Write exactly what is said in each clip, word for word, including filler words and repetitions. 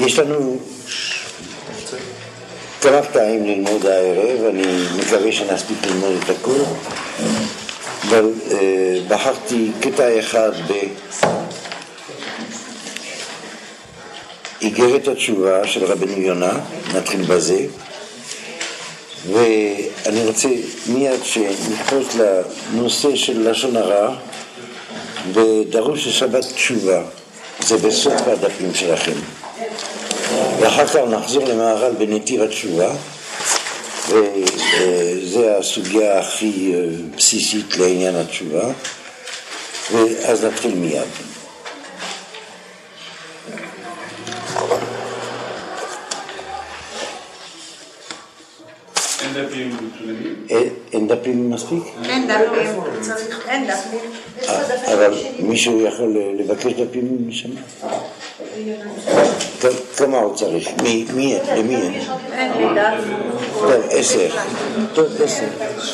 יש לנו כמה קטעים ללמוד הערב, אני מקווה שנספיק ללמוד את הכל, אבל אה, בחרתי קטע אחד באיגרת התשובה של רבנו יונה, נתחיל בזה, ואני רוצה מיד שנכנס לנושא של לשון הרע ודרוש לשבת תשובה, זה בסוף הדפים שלכם. ואחר כך נחזור למהר"ל בנתיב התשובה, וזה הסוגיה הכי בסיסית לעניין התשובה, ואז נתחיל מיד. אין דפים מצולמים? אין דפים מספיק? אין דפים, צריך, אין דפים. אבל מישהו יכול לבקש דפים משם? כמה הוא צריך? מי? למי אין? אין לי דף. טוב, עשר. טוב, עשר.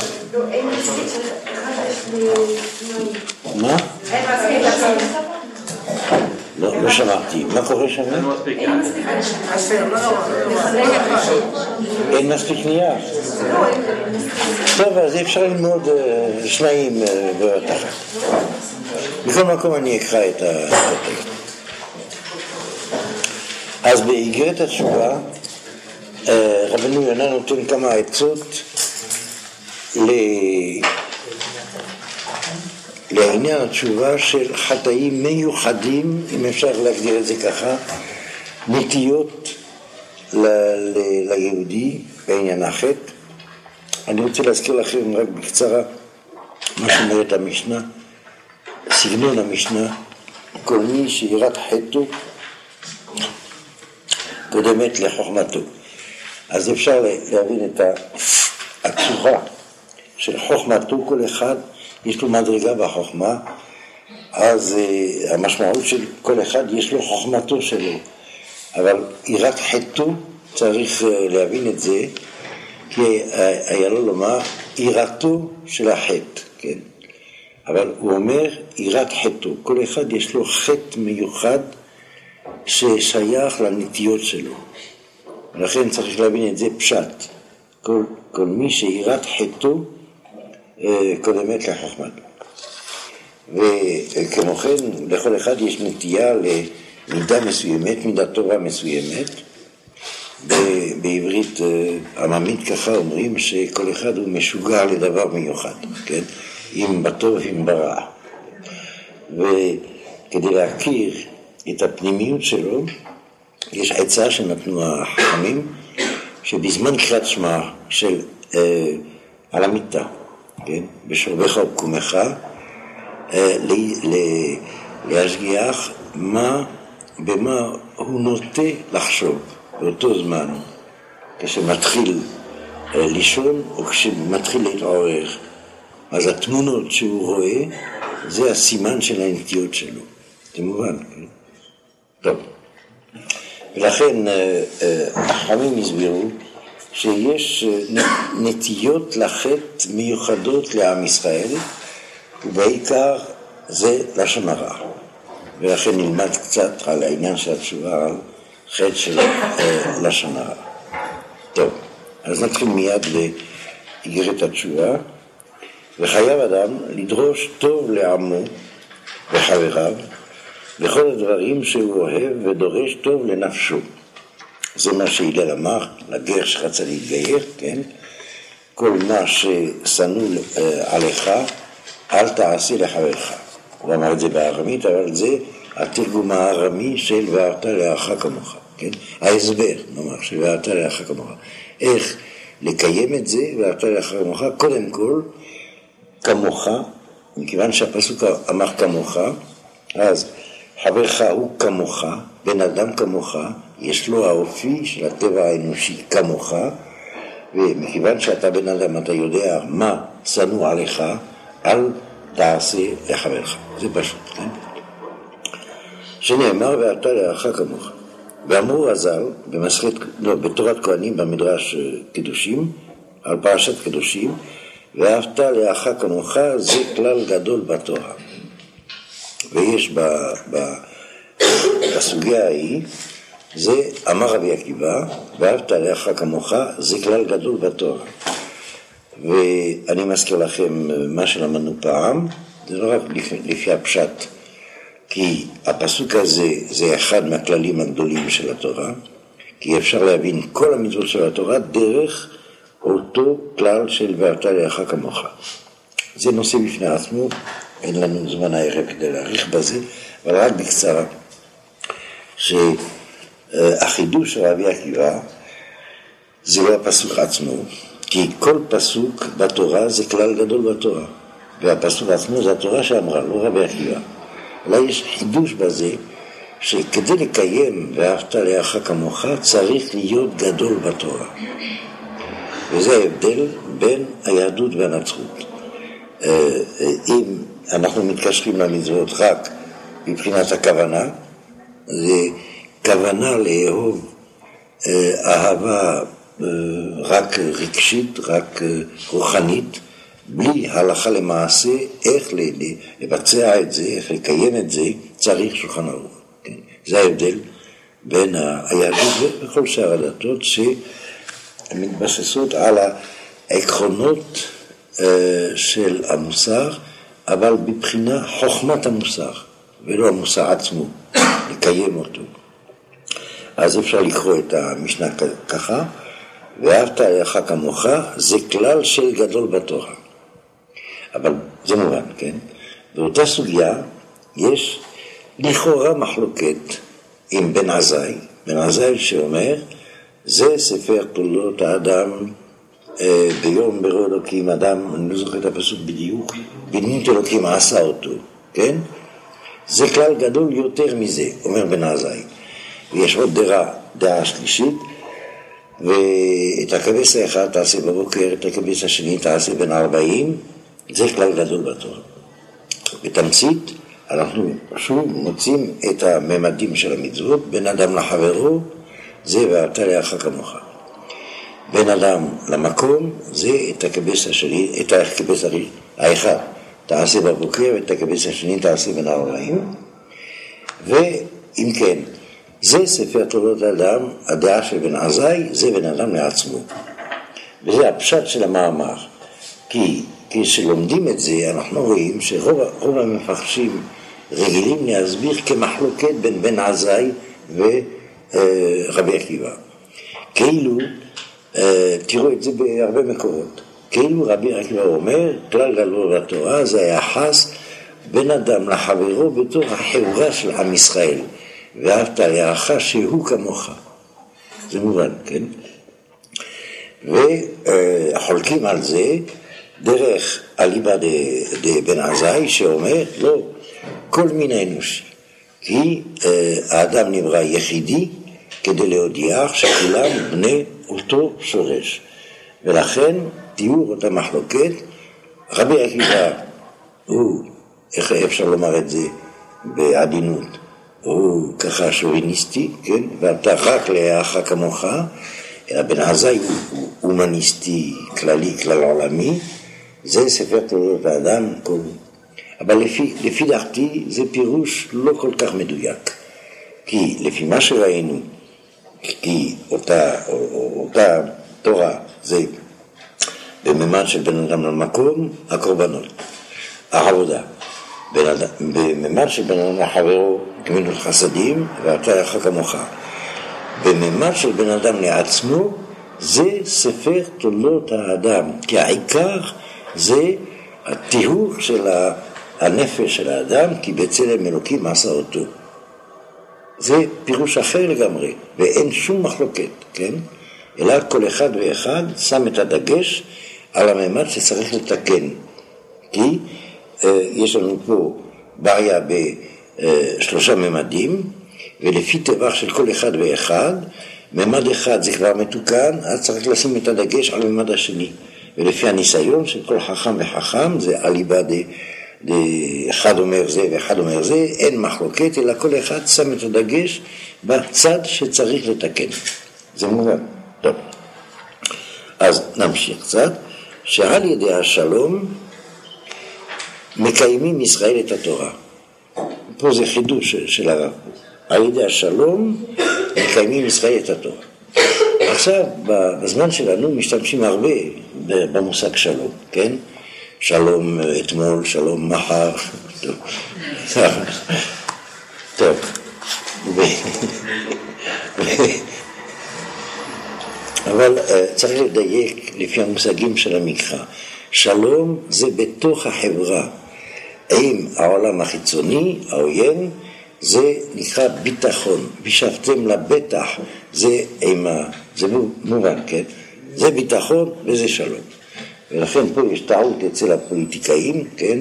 מה? אין מספיק דפים. לא שמעתי. מה קורה שם? אין מספיק. אין מספיק נייר. טוב, אז אפשר ללמוד שניים בבת אחת. בכל מקום אני אקרא את הטקסט. אז באיגרת התשובה רבנו יונה נותן כמה עצות לעניין התשובה של חטאים מיוחדים, אם אפשר להגדיר את זה ככה, נטיות ליהודי בעניין החטא. אני רוצה להזכיר לכם רק בקצרה מה שאומרת המשנה, סגנון המשנה: כל מי שיראת חטאו קודמת לחוכמתו. אז אפשר להבין את הצורה של חוכמתו, כל אחד יש לו מדרגה בחוכמה, אז uh, המשמעות של כל אחד יש לו חוכמתו שלו, אבל יראת חטאו צריך uh, להבין את זה, כי uh, היה לו לומר יראתו של החטא, כן? אבל הוא אומר יראת חטאו, כל אחד יש לו חטא מיוחד ששייך לנטיות שלו, ולכן צריך להבין את זה פשט. כל, כל מי שיראת חטאו קודמת לחוכמתו. וכמו כן לכל אחד יש נטייה למידה מסוימת, מידה טובה מסוימת. בעברית עממית ככה אומרים שכל אחד הוא משוגע לדבר מיוחד, כן? אם בטוב אם ברע. וכדי להכיר את הפנימיות שלו יש עצה שנתנו החכמים, שבזמן קריאת שמע של אה, על המיטה, כן? בשוכבך ובקומך, אה, ל- להשגיח מה, במה הוא נוטה לחשוב באותו זמן, כשמתחיל אה, לישון או כשמתחיל להתעורר. אז התמונות שהוא רואה זה הסימן של הנטיות שלו, זה מובן, כן? טוב, ולכן החכמים הסבירו שיש נטיות לחטא מיוחדות לעם ישראל, ובעיקר זה לשון הרע. ולכן נלמד קצת על העניין של התשובה על חטא של לשון הרע. טוב, אז נתחיל מיד לאיגרת התשובה. וחייב אדם לדרוש טוב לעמו וחבריו בכל הדברים שהוא אוהב, ודורש טוב לנפשו. זה מה שהילל אמר לגר שרצה להתגייר, כן? כל מה ששנוא עליך אל תעשה לחברך. הוא אמר את זה בארמית, אבל זה התרגום הארמי של ואהבת לרעך כמוך, כן? ההסבר, נאמר, של ואהבת לרעך כמוך. איך לקיים את זה, ואהבת לרעך כמוך? קודם כל כמוך, מכיוון שהפסוק אמר כמוך, אז חברך הוא כמוך, בן אדם כמוך, יש לו האופי של הטבע האנושי כמוך, ומכיוון שאתה בן אדם אתה יודע מה שנוא עליך, אל תעשה לחברך. זה פשוט, כן? שנאמר ואהבת לרעך כמוך. ואמרו הז"ל במסכת, לא, בתורת כהנים במדרש קדושים, על פרשת קדושים, ואהבת לרעך כמוך, זה כלל גדול בתורה. ויש ב, ב, בסוגיה ההיא זה אמר רבי עקיבא, ואהבת לרעך כמוך, זה כלל גדול בתורה. ואני מזכיר לכם מה שלמדנו פעם, זה לא רק לפי הפשט, כי הפסוק הזה זה אחד מהכללים הגדולים של התורה, כי אפשר להבין כל המצוות של התורה דרך אותו כלל של ואהבת לרעך כמוך. זה נושא בפני עצמו, אין לנו זמן הערב כדי להאריך בזה, אבל רק בקצרה, שהחידוש של רבי עקיבא זה לא הפסוק עצמו, כי כל פסוק בתורה זה כלל גדול בתורה, והפסוק עצמו זה התורה שאמרה, לא רבי עקיבא. אולי יש חידוש בזה, שכדי לקיים ואהבת לרעך כמוך צריך להיות גדול בתורה. וזה ההבדל בין היהדות והנצרות. אם אנחנו מתקשרים למצוות רק מבחינת הכוונה, זה כוונה לאהוב אהבה רק רגשית, רק רוחנית, בלי הלכה למעשה, איך לבצע את זה, איך לקיים את זה, צריך שולחן ערוך. כן? זה ההבדל בין היהדות וכל שאר הדתות שמתבססות על העקרונות של המוסר, אבל בבחינה חוכמת המוסר, ולא המוסר עצמו, לקיים אותו. אז אפשר לקרוא את המשנה ככה, ואהבת לרעך כמוך, זה כלל של גדול בתורה. אבל זה מובן, כן? באותה סוגיה יש לכאורה מחלוקת עם בן עזאי, בן עזאי שאומר, זה ספר תולדות האדם אה, ביום ברוא אלוקים אדם, אני לא זוכר את הפסוק בדיוק, בדמות אלוקים עשה אותו, כן? זה כלל גדול יותר מזה, אומר בן עזאי. ויש עוד דעה, דעה שלישית, ואת הכבש האחד תעשה בבוקר, את הכבש השני תעשה בין ארבעים, זה כלל גדול בתורה. בתמצית, אנחנו שוב מוצאים את הממדים של המצוות, בין אדם לחברו, זה ואהבת לרעך כמוך. בין אדם למקום, זה את הכבש השני, את הכבש האחד תעשה בבוקר, את הכבש השני תעשה בין ארבעים, ואם כן, זה ספר תולדות האדם, הדעה של בן עזאי, זה בן אדם לעצמו. וזה הפשט של המאמר. כי כשלומדים את זה, אנחנו רואים שרוב המפרשים רגילים להסביר כמחלוקת בין בן עזאי ורבי עקיבא. כאילו, תראו את זה בהרבה מקורות, כאילו רבי עקיבא אומר, כלל גדול בתורה זה היחס בין אדם לחברו בתור החברה של עם ישראל. ואהבת לרעך שהוא כמוך. זה מובן, כן? וחולקים על זה דרך אליבא דבן עזאי שאומר, לא, כל מין האנושי. כי האדם נברא יחידי כדי להודיע שכולם בני אותו שורש. ולכן תיאור אותה מחלוקת, רבי עקיבא הוא, איך אפשר לומר את זה בעדינות, הוא ככה שוביניסטי, כן? ואתה רק לרעך כמוך, בן עזאי הוא הומניסטי כללי, כלל עולמי, זה ספר תולדות האדם כולו. אבל לפי, לפי דעתי זה פירוש לא כל כך מדויק, כי לפי מה שראינו, כי אותה, אותה תורה זה בממד של בן אדם למקום, הקורבנות, העבודה. בממד של בן אדם לחברו, גמילות חסדים, ואהבת לרעך כמוך. בממד של בן אדם לעצמו, זה ספר תולדות האדם, כי העיקר זה הטיהור של הנפש של האדם, כי בצלם אלוקים עשה אותו. זה פירוש אחר לגמרי, ואין שום מחלוקת, כן? אלא כל אחד ואחד שם את הדגש על הממד שצריך לתקן. כי יש לנו פה בעיה בשלושה ממדים, ולפי טבח של כל אחד ואחד, ממד אחד זה כבר מתוקן, אז צריך לשים את הדגש על ממד השני. ולפי הניסיון של כל חכם וחכם, זה אליבא אחד אומר זה ואחד אומר זה, אין מחלוקת, אלא כל אחד שם את הדגש בצד שצריך לתקן. זה מובן. טוב. אז נמשיך קצת, שעל ידי השלום, מקיימים ישראל את התורה. פה זה חידוש של הרב. על ידי השלום מקיימים ישראל את התורה. עכשיו, בזמן שלנו משתמשים הרבה במושג שלום, כן? שלום אתמול, שלום מחר. טוב. אבל צריך לדייק לפי המושגים של המקרא. שלום זה בתוך החברה. עם העולם החיצוני, העוין, זה נקרא ביטחון. בשבתם לבטח, זה אימה, זה מובן, כן? זה ביטחון וזה שלום. ולכן פה יש טעות אצל הפוליטיקאים, כן?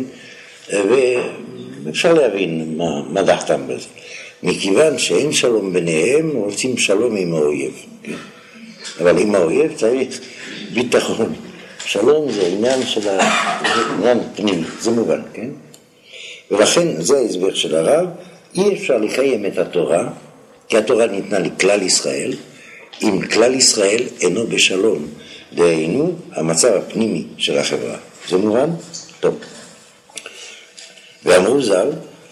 ואפשר להבין מה, מה דעתם בזה. מכיוון שאין שלום ביניהם, רוצים שלום עם האויב. כן? אבל עם האויב צריך ביטחון. שלום זה עניין של ה... זה עניין פנימי, זה מובן, כן? ולכן זה ההסבר של הרב, אי אפשר לקיים את התורה, כי התורה ניתנה לכלל ישראל, אם כלל ישראל אינו בשלום, דהיינו המצב הפנימי של החברה. זה מובן? טוב. ואמרו ז"ל,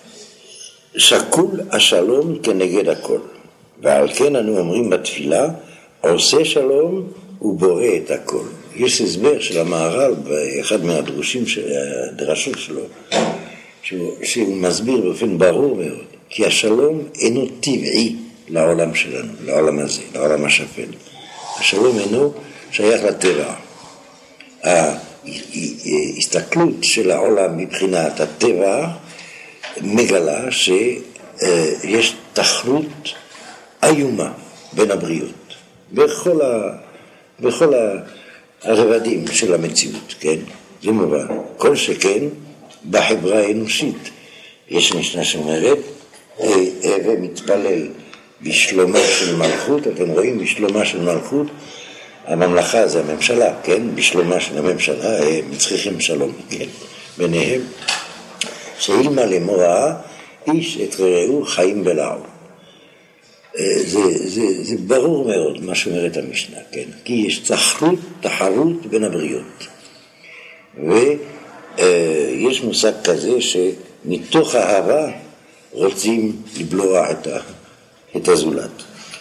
שקול השלום כנגד הכל, ועל כן אנו אומרים בתפילה, עושה שלום ובורא את הכל. יש הסבר של המהר"ל באחד מהדרושים של הדרשות שלו, שהוא, שהוא מסביר באופן ברור מאוד, כי השלום אינו טבעי לעולם שלנו, לעולם הזה, לעולם השפל. השלום אינו שייך לטבע. ההסתכלות של העולם מבחינת הטבע מגלה שיש תחרות איומה בין הבריות, בכל, ה, בכל הרבדים של המציאות, כן? זה מובן. כל שכן בחברה האנושית. יש משנה שאומרת, הווה מתפלל בשלומה של מלכות, אתם רואים, בשלומה של מלכות, הממלכה זה הממשלה, כן? בשלומה של הממשלה, הם צריכים שלום, כן? ביניהם, שאילמה למוראה, איש את רעהו חיים בלעו. זה, זה, זה ברור מאוד מה שאומרת המשנה, כן? כי יש תחרות, תחרות בין הבריות. ויש מושג כזה שמתוך האהבה רוצים לבלוע את, ה, את הזולת.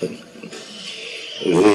ו,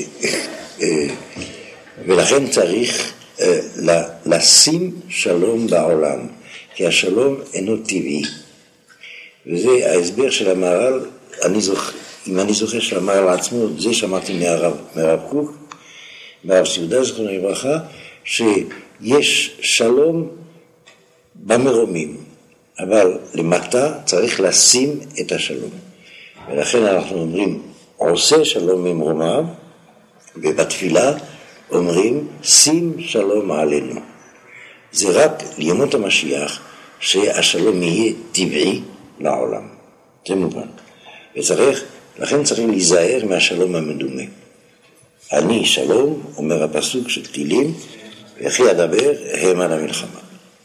ולכן צריך לשים שלום בעולם, כי השלום אינו טבעי. וזה ההסבר של המהר"ל, אני זוכר, אם אני זוכר של המהר"ל עצמו, זה שמעתי מהרב, מהרב קוק, מהרב סעודה זכרונו לברכה, שיש שלום במרומים, אבל למטה צריך לשים את השלום. ולכן אנחנו אומרים, עושה שלום ממרומיו, ובתפילה אומרים, שים שלום עלינו. זה רק לימות המשיח, שהשלום יהיה טבעי לעולם. זה מובן. וצריך, לכן צריך להיזהר מהשלום המדומה. אני שלום, אומר הפסוק של תהילים, וכי אדבר המה למלחמה.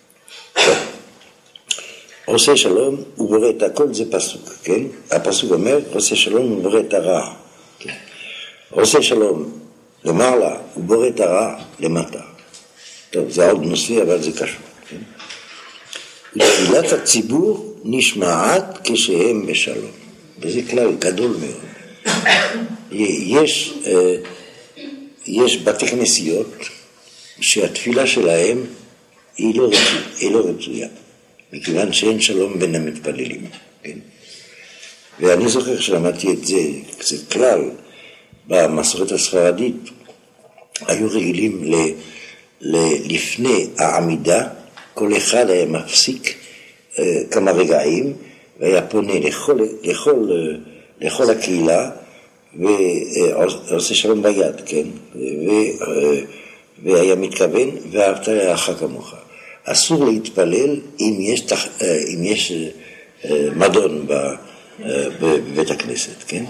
עושה שלום ובורא את הכל, זה פסוק, כן? הפסוק אומר, עושה שלום ובורא את הרע. כן? עושה שלום למעלה ובורא את הרע למטה. טוב, זה עוד נושא, אבל זה קשור. כן? תפילת הציבור נשמעת כשהם בשלום. וזה כלל גדול מאוד. יש, יש בתי כנסיות שהתפילה שלהם היא לא רצויה, היא לא רצויה, מכיוון שאין שלום בין המתפללים. כן? ואני זוכר שלמדתי את זה, זה כלל במסורת הספרדית, היו רגילים ל, ל, לפני העמידה, כל אחד היה מפסיק uh, כמה רגעים, והיה פונה לכל, לכל, לכל הקהילה, ועושה שלום ביד, כן? ו, והיה מתכוון, ואהבת לרעך כמוך. אסור להתפלל אם יש, אם יש מדון בבית הכנסת, כן?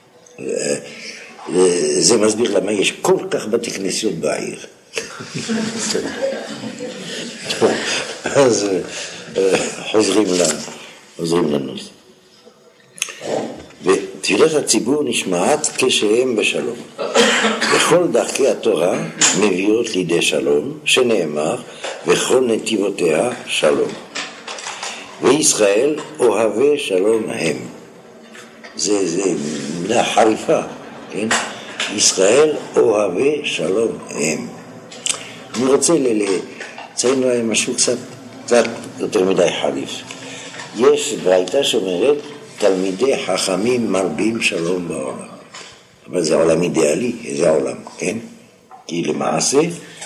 זה מסביר למה יש כל כך בתי כנסיות בעיר. אז חוזרים לנו, חוזרים לנו. ותפילת הציבור נשמעת כשהם בשלום. וכל דרכי התורה מביאות לידי שלום, שנאמר, וכל נתיבותיה שלום. וישראל אוהבי שלום הם. זה, זה מילה חריפה, כן? ישראל אוהבי שלום הם. אני רוצה לציין להם משהו קצת, קצת יותר מדי חריף. יש ברייתא שאומרת, תלמידי חכמים מרבים שלום בעולם. אבל זה עולם אידיאלי, איזה עולם, כן? כי למעשה,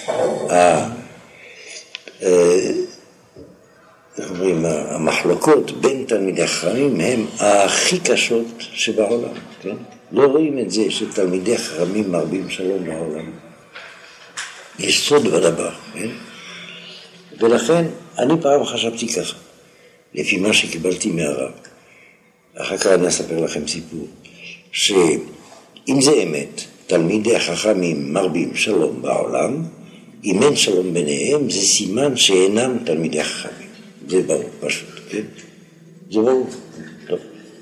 המחלוקות בין תלמידי חכמים הם הכי קשות שבעולם, כן? לא רואים את זה שתלמידי חכמים מרבים שלום בעולם. יש סוד בדבר, כן? ולכן אני פעם חשבתי ככה, לפי מה שקיבלתי מהרב. אחר כך אני אספר לכם סיפור, שאם זה אמת, תלמידי החכמים מרבים שלום בעולם, אם אין שלום ביניהם, זה סימן שאינם תלמידי החכמים. זה ברור, פשוט, כן? זה ברור. טוב.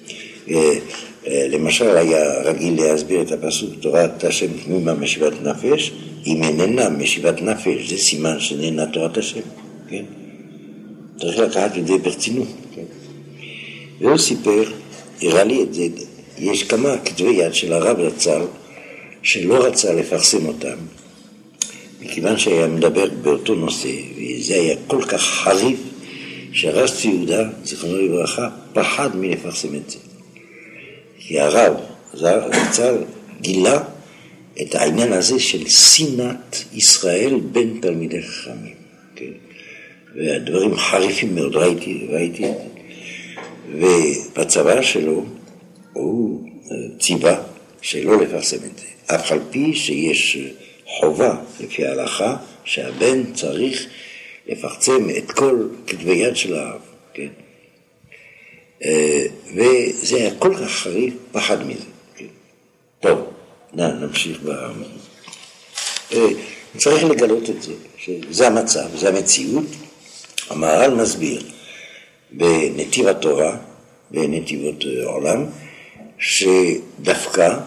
למשל, היה רגיל להסביר את הפסוק, תורת השם תמימה משיבת נפש, אם איננה משיבת נפש, זה סימן שאיננה תורת השם, כן? צריך לקחת את זה ברצינות, כן? והוא סיפר, הראה לי את זה, יש כמה כתבי יד של הרב רצ"ל, שלא רצה לפרסם אותם, מכיוון שהיה מדבר באותו נושא, וזה היה כל כך חריף, שהרב צבי יהודה, זיכרונו לברכה, פחד מלפרסם את זה. כי הרב רצ"ל גילה את העניין הזה של שנאת ישראל בין תלמידי חכמים. כן? והדברים חריפים מאוד, ראיתי, ראיתי את זה. ובצבא שלו הוא ציווה שלא לפרסם את זה. אף על פי שיש חובה לפי ההלכה שהבן צריך לפרסם את כל כתבי יד של האב, כן? וזה היה כל כך חריף, פחד מזה. כן? טוב, נמשיך ב... צריך לגלות את זה, שזה המצב, זה המציאות. המהר"ל מסביר בנתיב התורה, בנתיבות עולם, שדווקא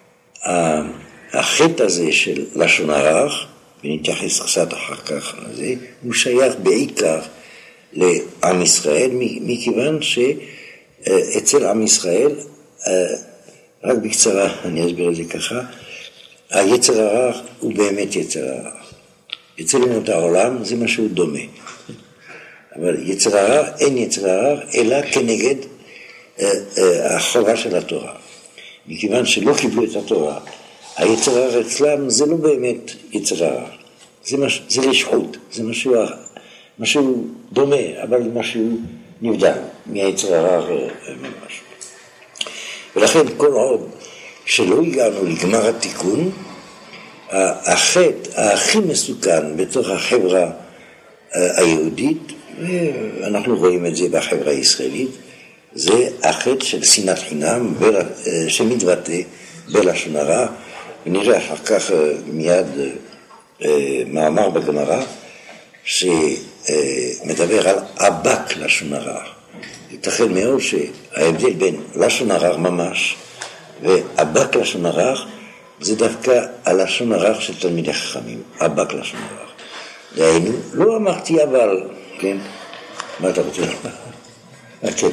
החטא הזה של לשון הרע, ונתייחס קצת אחר כך לזה, הוא שייך בעיקר לעם ישראל, מכיוון שאצל עם ישראל, רק בקצרה אני אסביר את זה ככה, היצר הרע הוא באמת יצר הרע. אצל אומות העולם זה משהו דומה. אבל יצר הרע, אין יצר הרע, אלא כנגד החובה של התורה. מכיוון שלא קיבלו את התורה, היצר הרע אצלם זה לא באמת יצר הרע. זה, מש, זה רשעות, זה משהו, משהו דומה, אבל משהו נבדל מהיצר הרע ממש. ולכן כל עוד שלא הגענו לגמר התיקון, החטא הכי מסוכן בתוך החברה היהודית, ואנחנו רואים את זה בחברה הישראלית, זה החטא של שנאת חינם שמתבטא בלשון הרע, ונראה אחר כך מיד מאמר בגמרא שמדבר על אבק לשון הרע. ייתכן מאוד שההבדל בין לשון הרע ממש ואבק לשון הרע זה דווקא הלשון הרע של תלמידי חכמים, אבק לשון הרע. דהיינו, לא אמרתי אבל, כן? מה אתה רוצה? כן.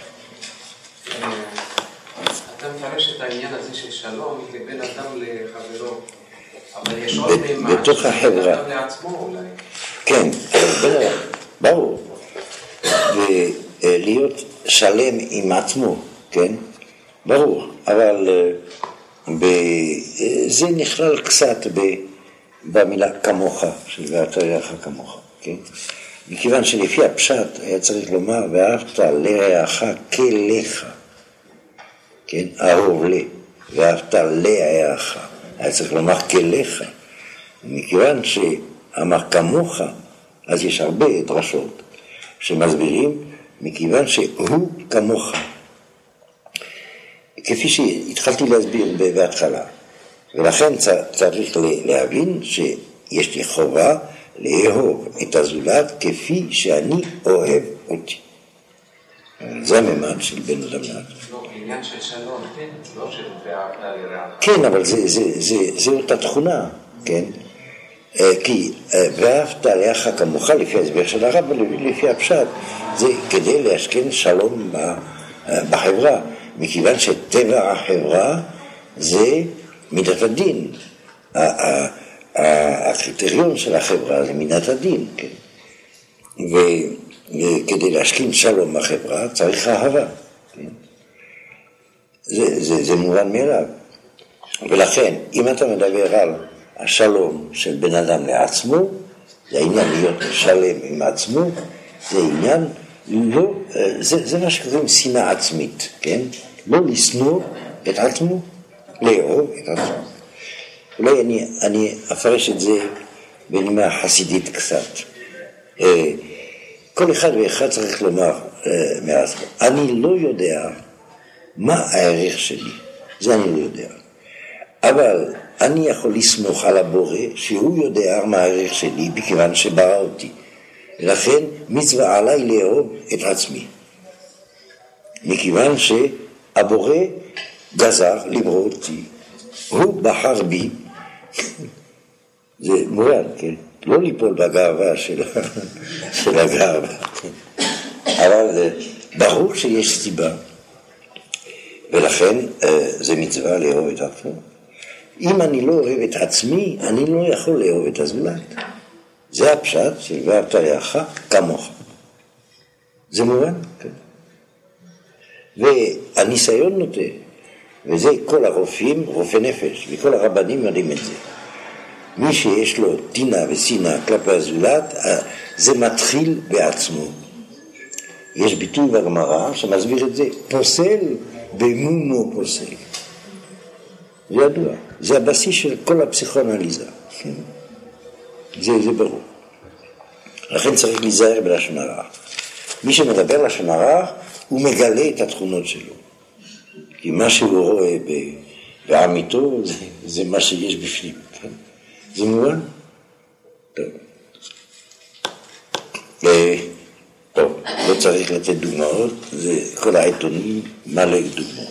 אתה מפרש את העניין הזה של שלום כבין אדם לחברו, אבל יש עוד מימד בתוך החברה. אדם לעצמו אולי. כן, ברור. ולהיות שלם עם עצמו, כן? ברור. אבל זה נכלל קצת במילה כמוך, של ואהבת לרעך כמוך, כן? מכיוון שלפי הפשט היה צריך לומר ואהבת לרעך כלך, כן? אהוב לי, ואהבת לרעך, היה צריך לומר כלך. מכיוון שאמר כמוך, אז יש הרבה דרשות שמסבירים, מכיוון שהוא כמוך. כפי שהתחלתי להסביר בהתחלה. ולכן צריך להבין שיש לי חובה לאהוב את הזולת כפי שאני אוהב אותי. זה הממד של בן אדם לעצמו. לא, עניין של שלום, כן? לא של ואהבת לרעך. כן, אבל זה אותה תכונה, כן? כי ואהבת לרעך כמוך לפי ההסבר של הרב ולפי הפשט, זה כדי להשכן שלום בחברה. מכיוון שטבע החברה זה מידת הדין. הקריטריון של החברה זה מידת הדין, כן? וכדי להשלים שלום בחברה צריך אהבה, כן? זה, זה, זה מובן מאליו. ולכן, אם אתה מדבר על השלום של בן אדם לעצמו, זה העניין להיות שלם עם עצמו, זה עניין, לא, זה, זה מה שקוראים שנאה עצמית, כן? לא לשנוא את עצמו, לאהוב את עצמו. אולי אני, אני אפרש את זה בנימה חסידית קצת. כל אחד ואחד צריך לומר מעצמו, אני לא יודע מה הערך שלי, זה אני לא יודע. אבל אני יכול לסמוך על הבורא שהוא יודע מה הערך שלי בכיוון שברא אותי. ולכן מצווה עליי לאהוב את עצמי. מכיוון שהבורא גזר לברוא אותי. הוא בחר בי. זה מובן, כן? לא ליפול בגאווה של, של הגאווה. אבל ברור שיש סיבה. ולכן זה מצווה לאהוב את עצמו. אם אני לא אוהב את עצמי, אני לא יכול לאהוב את הזולת. זה הפשט של ואהבת לרעך כמוך. זה מובן, כן. והניסיון נוטה, וזה כל הרופאים, רופאי נפש, וכל הרבנים יודעים את זה. מי שיש לו טינה ושנאה כלפי הזולת, זה מתחיל בעצמו. יש ביטוי בגמרא שמסביר את זה, פוסל במומו פוסל. זה ידוע, זה הבסיס של כל הפסיכואנליזה. זה, זה ברור. לכן צריך להיזהר בלשון הרע. מי שמדבר לשון הרע, הוא מגלה את התכונות שלו. כי מה שהוא רואה בעמיתו, זה, זה מה שיש בפנים. כן? זה מובן? טוב. טוב, לא צריך לתת דוגמאות, זה כל העיתונים מלא דוגמאות.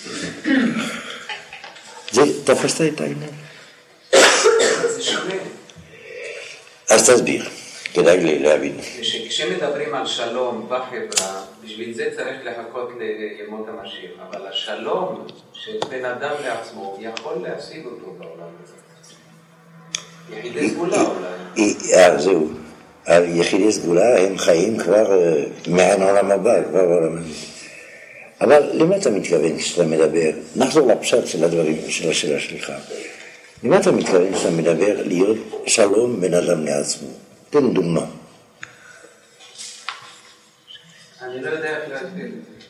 זה, תפסת את העניין? זה שונה. אז תסביר, כדאי להבין. כשמדברים על שלום בחברה, בשביל זה צריך לחכות לימות המשיח, אבל השלום של בן אדם לעצמו יכול להשיג אותו בעולם הזה. יחידי סגולה אולי. אה, זהו. יחידי סגולה הם חיים כבר מעין עולם הבא, כבר עולם הזה. אבל למה אתה מתכוון כשאתה מדבר? נחזור לפשט של הדברים של השאלה שלך. למה אתה מתכוון כשאתה מדבר להיות שלום בין אדם לעצמו? תן דוגמה. אני לא יודע איך להסביר.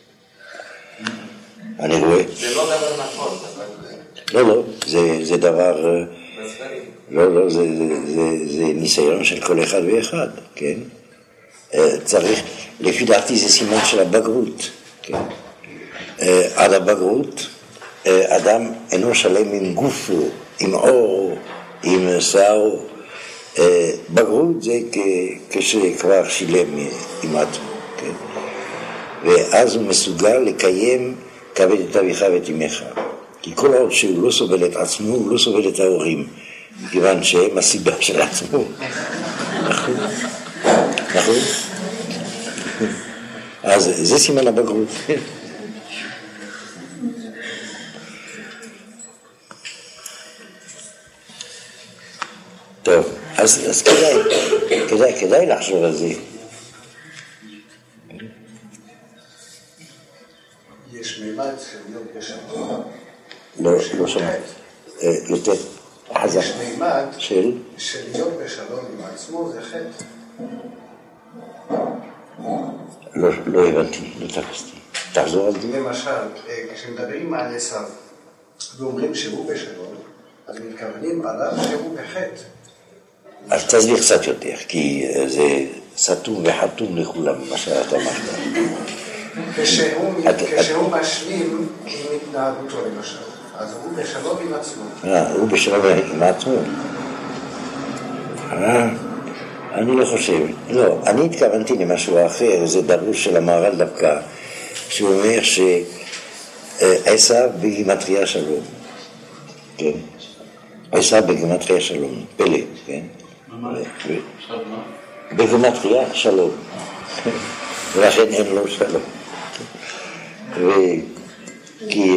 אני רואה. זה לא דבר נכון. לא, לא, זה, זה דבר... לא, לא, זה, זה, זה, זה ניסיון של כל אחד ואחד, כן? צריך, לפי דעתי זה סימן של הבגרות, כן? עד הבגרות, אדם אינו שלם עם גופו, עם אור, עם שיער. בגרות זה כשכבר שילם עם עצמו, כן? ואז הוא מסוגל לקיים כבד את אביך ואת אמך. כי כל עוד שהוא לא סובל את עצמו, הוא לא סובל את ההורים, מכיוון שהם הסיבה של עצמו. נכון? נכון? אז זה סימן הבגרות. טוב, אז, אז כדאי, כדאי, כדאי לחשוב על זה. יש מימד של להיות בשלום. לא, לא שמעת. יותר חזק. יש מימד של? של להיות בשלום עם עצמו זה חטא. לא, לא הבנתי, לא תפסתי. תחזור על זה. למשל, כשמדברים על עשיו ואומרים שהוא בשלום, אז מתכוונים עליו שהוא בחטא. אז תסביר קצת יותר, כי זה סתום וחתום לכולם, מה שאתה אמרת. כשהוא משלים עם התנהגותו למשל, אז הוא בשלום עם עצמו. אה, הוא בשלום עם עצמו. אה, אני לא חושב. לא, אני התכוונתי למשהו אחר, זה דרוש של המהר"ל דווקא, שהוא אומר שעשיו בגימטריה שלום. כן? עשיו בגימטריה שלום, פלא, כן? בגימטריה שלום. ולכן אין לו שלום. כי...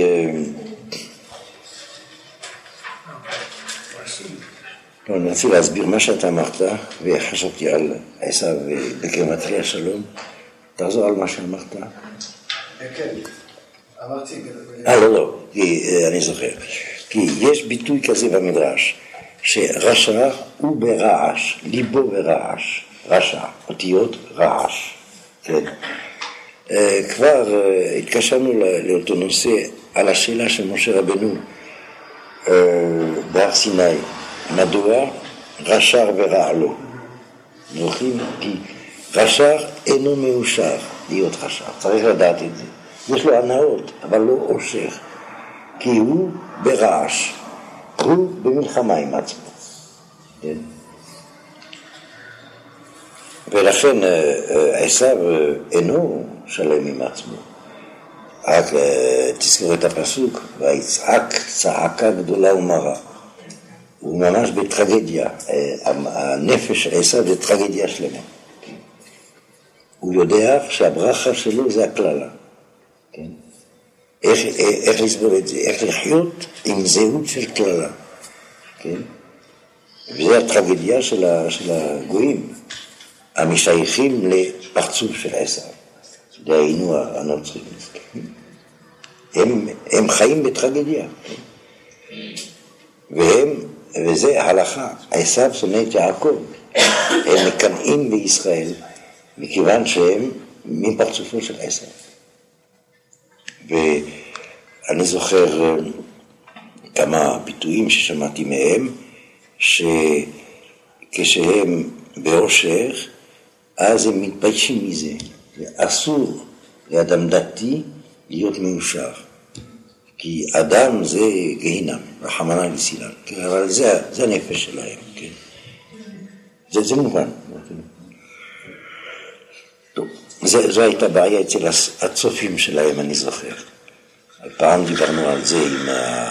לא, אני רוצה להסביר מה שאתה אמרת, וחשבתי על עשיו בגימטריה שלום. תחזור על מה שאמרת. כן, אמרתי... אה, לא, לא, אני זוכר. כי יש ביטוי כזה במדרש, שרשע הוא ברעש, ליבו ברעש, רשע, אותיות רעש. כן. כבר התקשרנו לאותו נושא על השאלה של משה רבנו בהר סיני, מדוע רשע ורע לו. זוכרים? כי רשע אינו מאושר להיות רשע, צריך לדעת את זה. יש לו הנאות, אבל לא אושר, כי הוא ברעש, הוא במלחמה עם עצמו. כן? ולכן עשיו אינו שלם עם עצמו. רק תזכור את הפסוק, ויצעק צעקה גדולה ומרה. הוא ממש בטרגדיה, הנפש של עשיו זה טרגדיה שלמה. הוא יודע שהברכה שלו זה הכללה. כן? איך, איך לסבול את זה, איך לחיות עם זהות של כללה. כן? וזה הטרגדיה של, ה, של הגויים, המשייכים לפרצוף של עשיו. דהיינו הנוצרים. הם, הם חיים בטרגדיה. כן? והם, וזה הלכה, עשיו שונא את יעקב. הם מקנאים בישראל, מכיוון שהם מפרצופו של עשיו. ואני זוכר כמה ביטויים ששמעתי מהם, שכשהם באושר, אז הם מתביישים מזה. אסור לאדם דתי להיות מאושר. כי אדם זה גהינם, רחמנא ליצלן. אבל זה, זה הנפש שלהם. כן? זה, זה מובן. טוב, זה, זו הייתה בעיה אצל הצופים שלהם, אני זוכר. פעם דיברנו על זה עם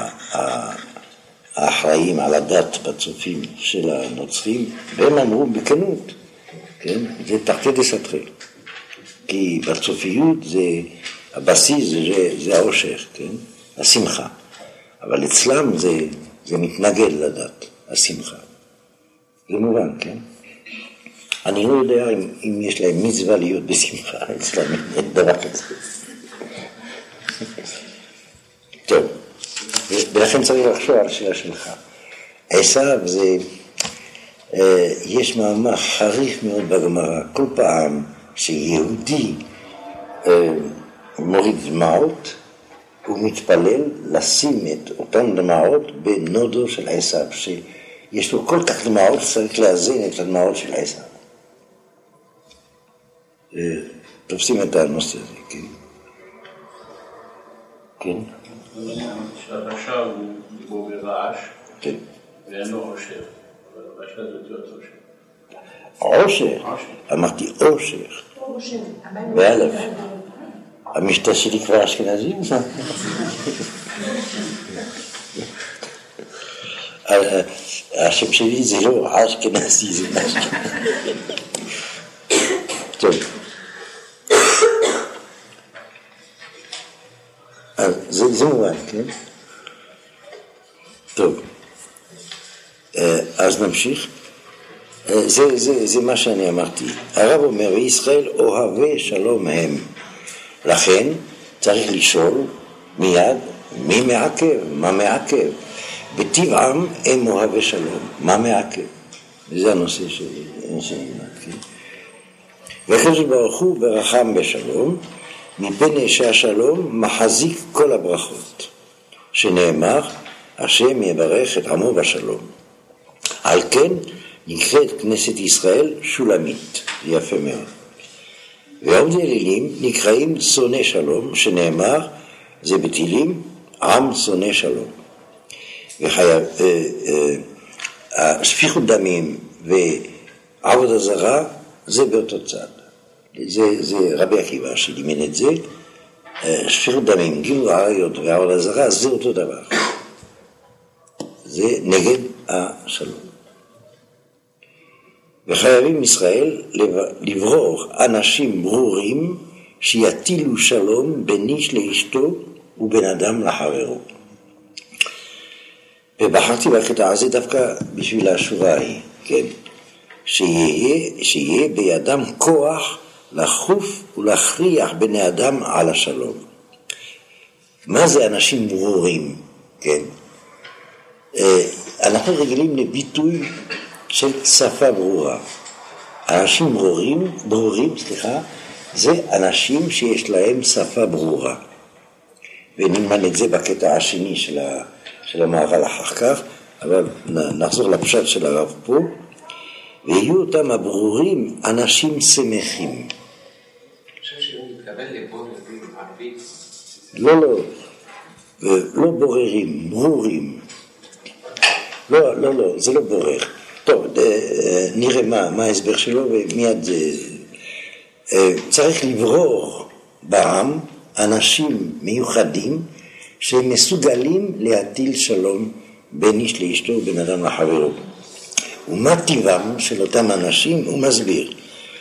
האחראים על הדת בצופים של הנוצרים, והם אמרו בכנות, כן? זה תרתי דסתרי. כי בצופיות זה, הבסיס זה, זה האושר, כן? השמחה. אבל אצלם זה, זה מתנגד לדת, השמחה. זה מובן, כן? אני לא יודע אם, אם יש להם מצווה להיות בשמחה, אצלם אין דבר כזה. טוב, ולכן צריך לחשוב על השאלה שלך. עשיו זה, אה, יש מאמר חריף מאוד בגמרא, כל פעם שיהודי אה, מוריד דמעות, הוא מתפלל לשים את אותן דמעות בנודו של עשיו, שיש לו כל כך דמעות, צריך לאזן את הדמעות של עשיו. תופסים את הנושא הזה, כן? כן? שהרשע הוא דיבור ברעש, כן. ואין לו עושר, אבל הרשע זה יותר עושר. עושר? אמרתי עושר. באלף. המשתה שלי כבר אשכנזים? השם שלי זה לא אשכנזי, זה אשכנזי. טוב. זה, זה מובן, כן? טוב. אז נמשיך. זה, זה, זה מה שאני אמרתי. הרב אומר, וישראל אוהבי שלום הם. לכן צריך לשאול מיד מי מעכב, מה מעכב. בטבעם הם אוהבי שלום. מה מעכב? זה הנושא שאני אמרתי. וחזו ברוך הוא ברחם בשלום, מפני שהשלום מחזיק כל הברכות, שנאמר, השם יברך את עמו בשלום. על כן נקראת כנסת ישראל שולמית, יפה מאוד. ועוד אלילים נקראים שונא שלום, שנאמר, זה בתהילים, עם שונא שלום. וחייב, אה, אה, שפיכות דמים ועבודה זרה, זה באותו צד. זה, זה רבי עקיבא שלימד את זה, שפיכות דמים, גילוי עריות ועבודה זרה, זה אותו דבר. זה נגד השלום. וחייבים ישראל לברור אנשים ברורים שיטילו שלום בין איש לאשתו ובין אדם לחברו. ובחרתי בקטע הזה דווקא בשביל השורה ההיא, כן? שיהיה, שיהיה בידם כוח לחוף ולהכריח בני אדם על השלום. מה זה אנשים ברורים, כן? אנחנו רגילים לביטוי של שפה ברורה. אנשים ברורים, ברורים, סליחה, זה אנשים שיש להם שפה ברורה. ונלמד את זה בקטע השני של, ה, של המערל אחר כך, אבל נחזור לפשט של הרב פה. ויהיו אותם הברורים אנשים שמחים. אני חושב שהוא מתכוון לבור ערבית. לא, לא, לא בוררים, ברורים. לא, לא, לא, זה לא בורר. טוב, נראה מה, מה ההסבר שלו ומיד צריך לברור בעם אנשים מיוחדים שהם מסוגלים להטיל שלום בין איש לאשתו ובין אדם לחברו. ומה טבעם של אותם אנשים הוא מסביר.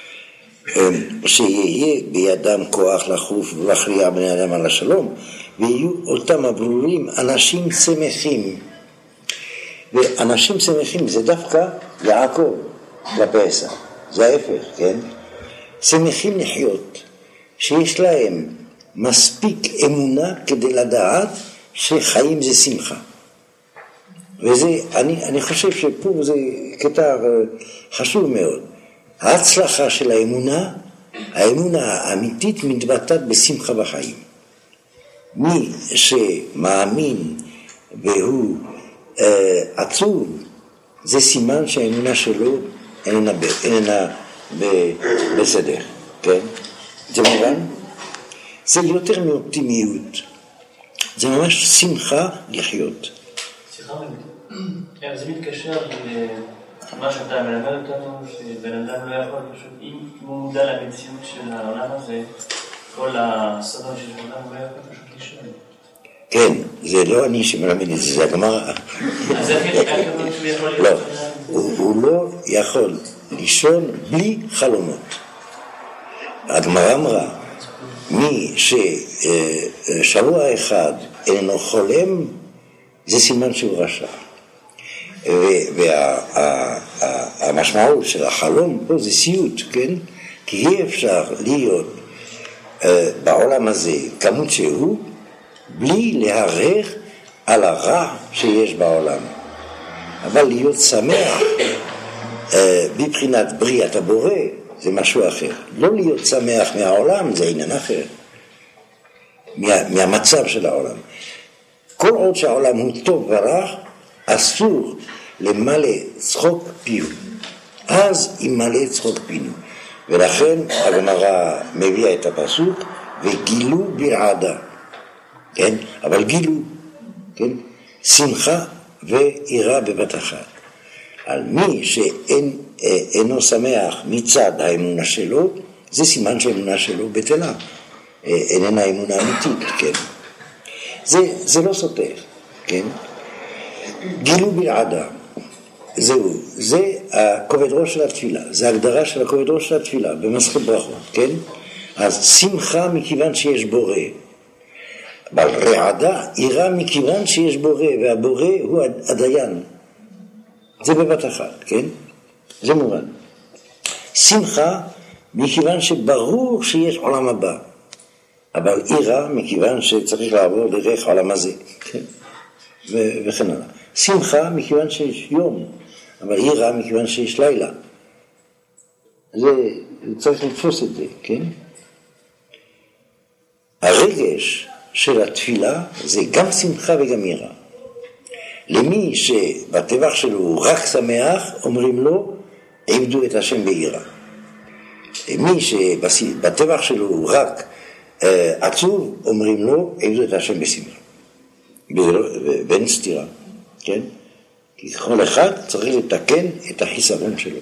שיהיה בידם כוח לחוף ולהכריע בני אדם על השלום, ויהיו אותם הברורים אנשים שמחים. ואנשים שמחים זה דווקא יעקב לפסח, זה ההפך, כן? שמחים לחיות, שיש להם מספיק אמונה כדי לדעת שחיים זה שמחה. וזה, אני, אני חושב שפה זה קטע חשוב מאוד. ההצלחה של האמונה, האמונה האמיתית מתבטאת בשמחה בחיים. מי שמאמין והוא אה, עצוב, זה סימן שהאמונה שלו איננה, איננה בסדר, כן? זה מובן? זה יותר מאופטימיות. זה ממש שמחה לחיות. סליחה, זה מתקשר למה שאתה מלמד אותנו, שבן אדם לא יכול פשוט, אם הוא מודע למציאות של העולם הזה, כל הסודות של העולם הוא לא יכול פשוט לישון. כן, זה לא אני שמלמד את זה, זה הגמרא. אז איך הכוונה שהוא יכול לא, לישון? הוא לא יכול לישון בלי חלומות. הגמרא אמרה, מי ששבוע אחד אינו חולם, זה סימן שהוא רשע. והמשמעות של החלום פה זה סיוט, כן? כי אי אפשר להיות בעולם הזה כמות שהוא, בלי להערך על הרע שיש בעולם. אבל להיות שמח בבחינת בריאת הבורא זה משהו אחר. לא להיות שמח מהעולם זה עניין אחר, מה, מהמצב של העולם. כל עוד שהעולם הוא טוב ורע, אסור למלא צחוק פיו. אז ימלא צחוק פינו. ולכן הגמרא מביאה את הפסוק וגילו ברעדה. כן? אבל גילו, כן? שמחה ויראה בבת אחת. על מי שאינו שמח מצד האמונה שלו, זה סימן שהאמונה שלו בטלה. איננה אמונה אמיתית, כן? זה, זה לא סותר, כן? גילו בלעדה, זהו, זה הכובד ראש של התפילה, זה ההגדרה של הכובד ראש של התפילה, במסכת ברכות, כן? אז שמחה מכיוון שיש בורא, אבל רעדה יראה מכיוון שיש בורא, והבורא הוא הדיין. זה בבת אחת, כן? זה מובן. שמחה מכיוון שברור שיש עולם הבא, אבל יראה מכיוון שצריך לעבור דרך העולם הזה, כן? ו- וכן הלאה. שמחה מכיוון שיש יום, אבל יראה מכיוון שיש לילה. זה צריך לתפוס את זה, כן? הרגש של התפילה זה גם שמחה וגם יראה. למי שבטבח שלו הוא רק שמח, אומרים לו, עבדו את השם ביראה. למי שבטבח שלו הוא רק uh, עצוב, אומרים לו, עבדו את השם בשמחה. ואין סתירה, כן? כי כל אחד צריך לתקן את החיסרון שלו.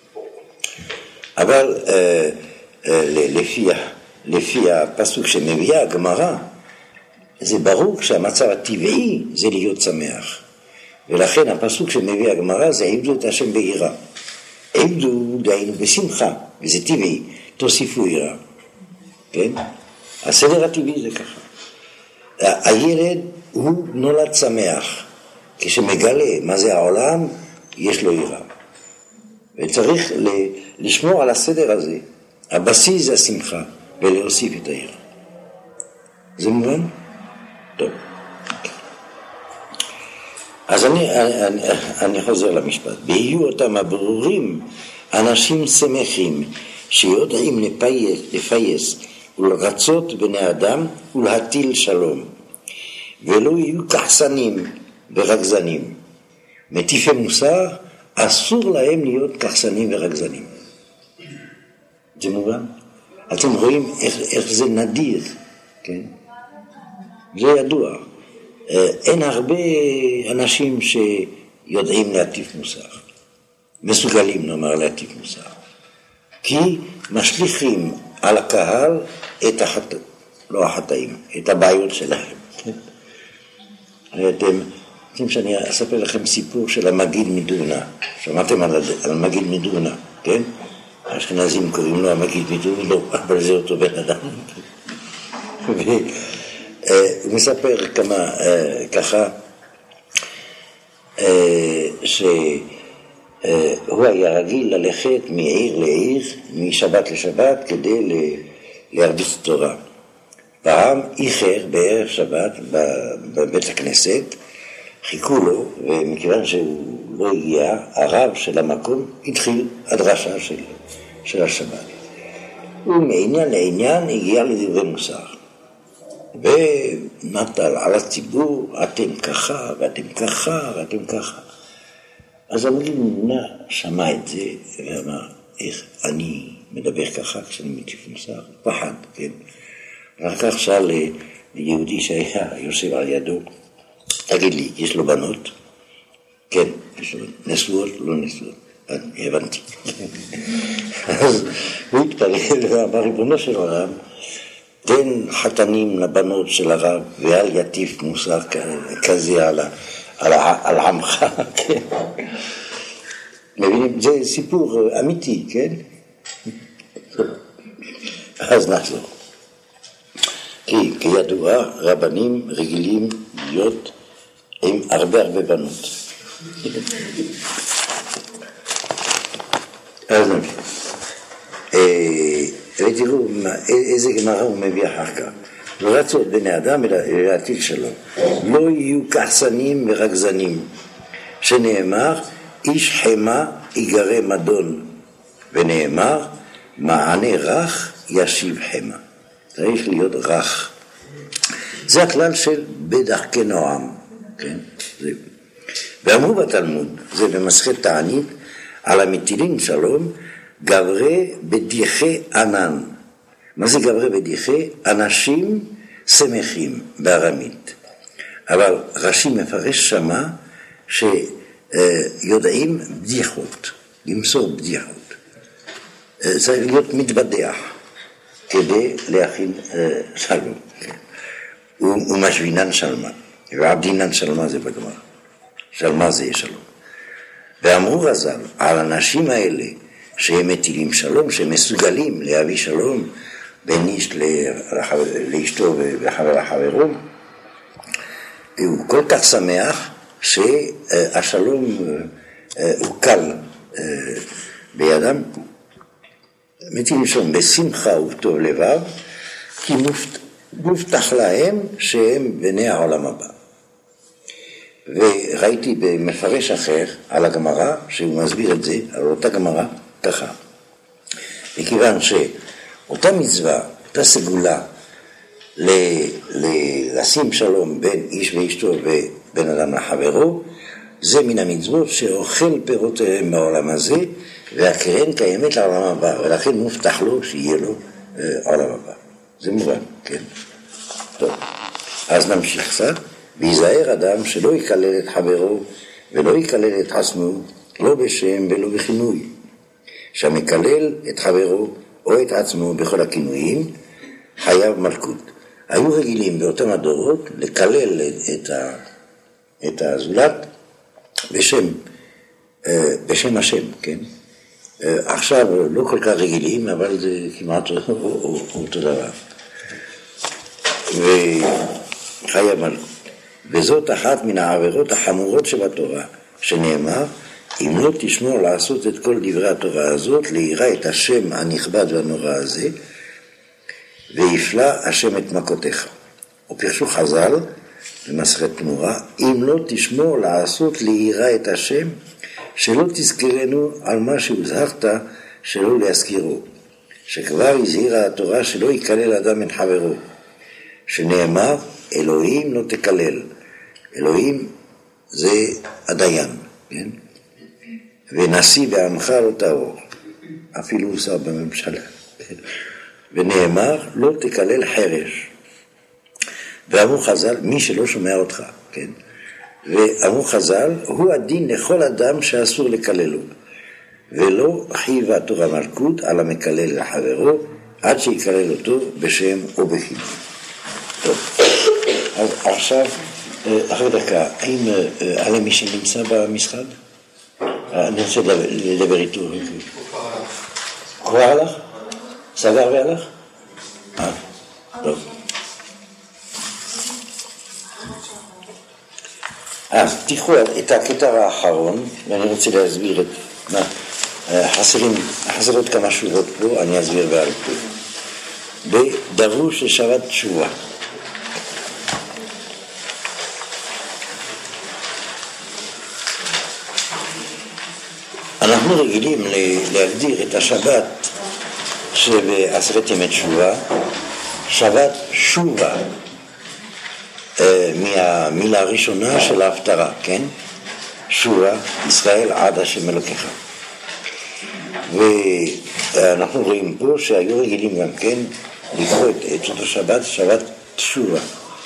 אבל uh, uh, לפי, לפי הפסוק שמביאה הגמרא, זה ברור שהמצב הטבעי זה להיות שמח. ולכן הפסוק שמביא הגמרא זה עבדו את השם ביראה. עבדו דהיינו בשמחה, וזה טבעי, תוסיפו יראה. כן? הסדר הטבעי זה ככה. הילד הוא נולד שמח. כשמגלה מה זה העולם, יש לו יראה. וצריך לשמור על הסדר הזה. הבסיס זה השמחה, ולהוסיף את היראה. זה מובן? טוב. אז אני, אני, אני חוזר למשפט. בהיו אותם הברורים, אנשים שמחים, שיודעים לפייס, לפייס ולרצות בני אדם ולהטיל שלום. ולא יהיו כחסנים ורגזנים. מטיפי מוסר, אסור להם להיות כחסנים ורגזנים. זה מובן? אתם רואים איך, איך זה נדיר, כן? זה ידוע. אין הרבה אנשים שיודעים להטיף מוסר. מסוגלים, נאמר, להטיף מוסר. כי משליכים על הקהל את החטאים, לא החטאים, את הבעיות שלהם. אתם, אתם שאני אספר לכם סיפור של המגיד מדורנה. שמעתם על, על המגיד מדורנה, כן? האשכנזים קוראים לו המגיד מדורנה, לא, אבל זה אותו בן אדם. הוא מספר כמה, ככה, שהוא היה רגיל ללכת מעיר לעיר, משבת לשבת, כדי להרביץ תורה. פעם איחר בערב שבת בבית הכנסת, חיכו לו, ומכיוון שהוא לא הגיע, הרב של המקום התחיל הדרשה של, של השבת. ומעניין לעניין הגיע לדברי מוסר. ונטל על הציבור, אתם ככה, ואתם ככה, ואתם ככה. אז המגיד מדורנה שמע את זה, ואמר, איך אני מדבר ככה כשאני מטיף מוסר? פחד, כן? ואחר כך שאל ליהודי שהיה יושב על ידו, תגיד לי, יש לו בנות? כן, יש לו נשואות, לא נשואות. הבנתי. אז הוא התפלל ואמר, ריבונו של הרב, תן חתנים לבנות של הרב, ואל יטיף מוסר כזה על, על, על עמך, כן? מבינים? זה סיפור אמיתי, כן? אז נחזור. כי כידוע, רבנים רגילים להיות עם הרבה הרבה בנות. אז נמשיך. ותראו איזה גמרא הוא מביא אחר כך. לא רצות בני אדם אלא להטיל שלום. לא יהיו כעסנים ורגזנים, שנאמר איש חמה יגרה מדון, ונאמר מענה רך ישיב חמה. צריך להיות רך. זה הכלל של בדרכי נועם, כן? זה. ואמרו בתלמוד, זה במסכת תענית, על המטילים שלום, גברי בדיחי ענן. מה זה גברי בדיחי? אנשים שמחים בארמית. אבל רש"י מפרש שמה שיודעים בדיחות, למסור בדיחות. צריך להיות מתבדח כדי להכין שלום. ומשבינן שלמה, ועבדינן שלמה זה בגמרא. שלמה זה שלום. ואמרו רז"ל על האנשים האלה שהם מטילים שלום, שהם מסוגלים להביא שלום בין איש לאשתו וחבר לחברו, הוא כל כך שמח שהשלום הוא קל בידם. מטילים שלום בשמחה ובטוב לבב, כי מובטח להם שהם בני העולם הבא. וראיתי במפרש אחר על הגמרא, שהוא מסביר את זה, על אותה גמרא, ככה. מכיוון שאותה מצווה, אותה סגולה, ל- ל- לשים שלום בין איש ואשתו ובין אדם לחברו, זה מן המצוות שאוכל פירותיהם בעולם הזה, והקרן קיימת לעולם הבא, ולכן מובטח לו שיהיה לו אה, עולם הבא. זה מובן, כן? טוב, אז נמשיך קצת. ויזהר אדם שלא יקלל את חברו ולא יקלל את עצמו, לא בשם ולא בכינוי. שמקלל את חברו או את עצמו בכל הכינויים, חייב מלכות. היו רגילים באותם הדורות לקלל את, ה, את הזולת בשם, בשם השם, כן? עכשיו לא כל כך רגילים, אבל זה כמעט אותו דבר. ו... חייב מלכות. וזאת אחת מן העבירות החמורות שבתורה, שנאמר, אם לא תשמור לעשות את כל דברי התורה הזאת, ליראה את השם הנכבד והנורא הזה, ויפלא השם את מכותיך. ופרשו חז"ל, במסכת תמורה, אם לא תשמור לעשות ליראה את השם, שלא תזכרנו על מה שהוזהרת שלא להזכירו, שכבר הזהירה התורה שלא יקלל אדם את חברו, שנאמר, אלוהים לא תקלל. אלוהים זה הדיין, כן? ונשיא בעמך לא תאור, אפילו הוא שר בממשלה. ונאמר, לא תקלל חרש. ואמרו חז"ל, מי שלא שומע אותך, כן? ואמרו חז"ל, הוא הדין לכל אדם שאסור לקללו, ולא חייבה תורה מלכות על המקלל לחברו, עד שיקלל אותו בשם או בחיוב. טוב, אז עכשיו, אחרי דקה, האם עלה מי שנמצא במשרד? אני רוצה לדבר איתו. הוא כבר הלך? סגר והלך? אה, טוב. אז תיקחו את הקטע האחרון, ואני רוצה להסביר את מה, חסרים, חסרות כמה שורות פה, אני אסביר בעל פה. בדרוש לשבת תשובה. אנחנו רגילים להגדיר את השבת שבעשרת ימי תשובה, שבת שובה, מהמילה הראשונה של ההפטרה, כן? שובה, ישראל עד השם אלוקיך. ואנחנו רואים פה שהיו רגילים גם כן לקרוא את אותו שבת, שבת תשובה.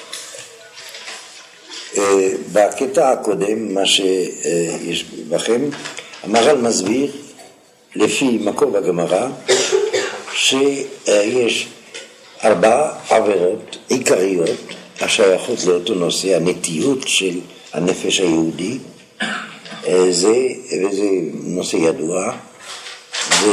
בקטע הקודם, מה שיש בכם, המהר"ל מסביר, לפי מקור בגמרא, שיש ארבע עבירות עיקריות השייכות לאותו נושא, הנטיות של הנפש היהודי, זה, וזה נושא ידוע, זה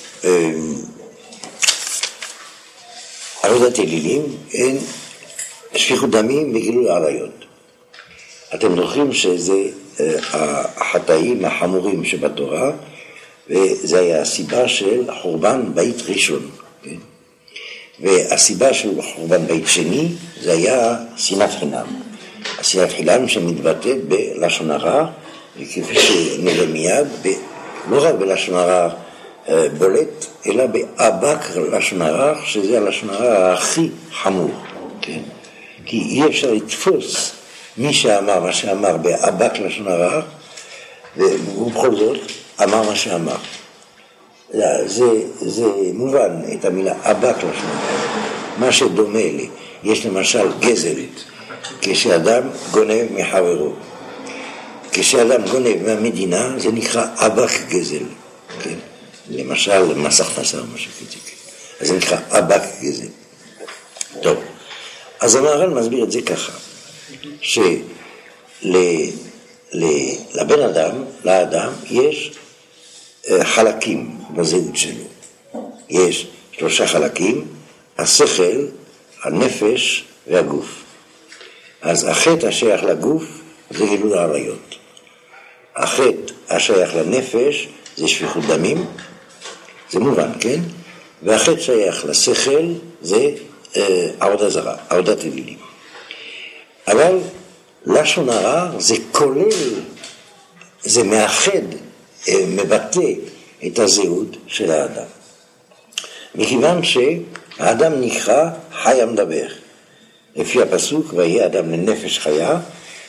עבודת אלילים, אין שפיכות דמים וגילוי עריות. אתם זוכרים שזה החטאים החמורים שבתורה, וזה היה הסיבה של חורבן בית ראשון, כן? והסיבה של חורבן בית שני זה היה שנאת חינם. שנאת חינם שמתבטאת בלשון הרע, וכפי שנראה מיד, לא רק בלשון הרע בולט, אלא באבק לשון הרע, שזה הלשון הרע הכי חמור, כן? כי אי אפשר לתפוס מי שאמר מה שאמר באבק לשון הרע, ובכל זאת אמר מה שאמר. זה, זה מובן, את המילה אבק לשון הרע. מה שדומה לי, יש למשל גזלת, כשאדם גונב מחברו. כשאדם גונב מהמדינה, זה נקרא אבק גזל. כן? למשל, מסך נסר, משהו כזה. אז זה נקרא אבק גזל. טוב, אז המהר"ל מסביר את זה ככה. שלבן אדם, לאדם, יש חלקים בזהות שלו. יש שלושה חלקים, השכל, הנפש והגוף. אז החטא השייך לגוף זה גילוי עריות. החטא השייך לנפש זה שפיכות דמים, זה מובן, כן? והחטא שייך לשכל זה אה, עבודה זרה, עבודת אלילים. אבל לשון הרע זה כולל, זה מאחד, מבטא את הזהות של האדם. מכיוון שהאדם נקרא חי המדבר. לפי הפסוק, ויהיה אדם לנפש חיה,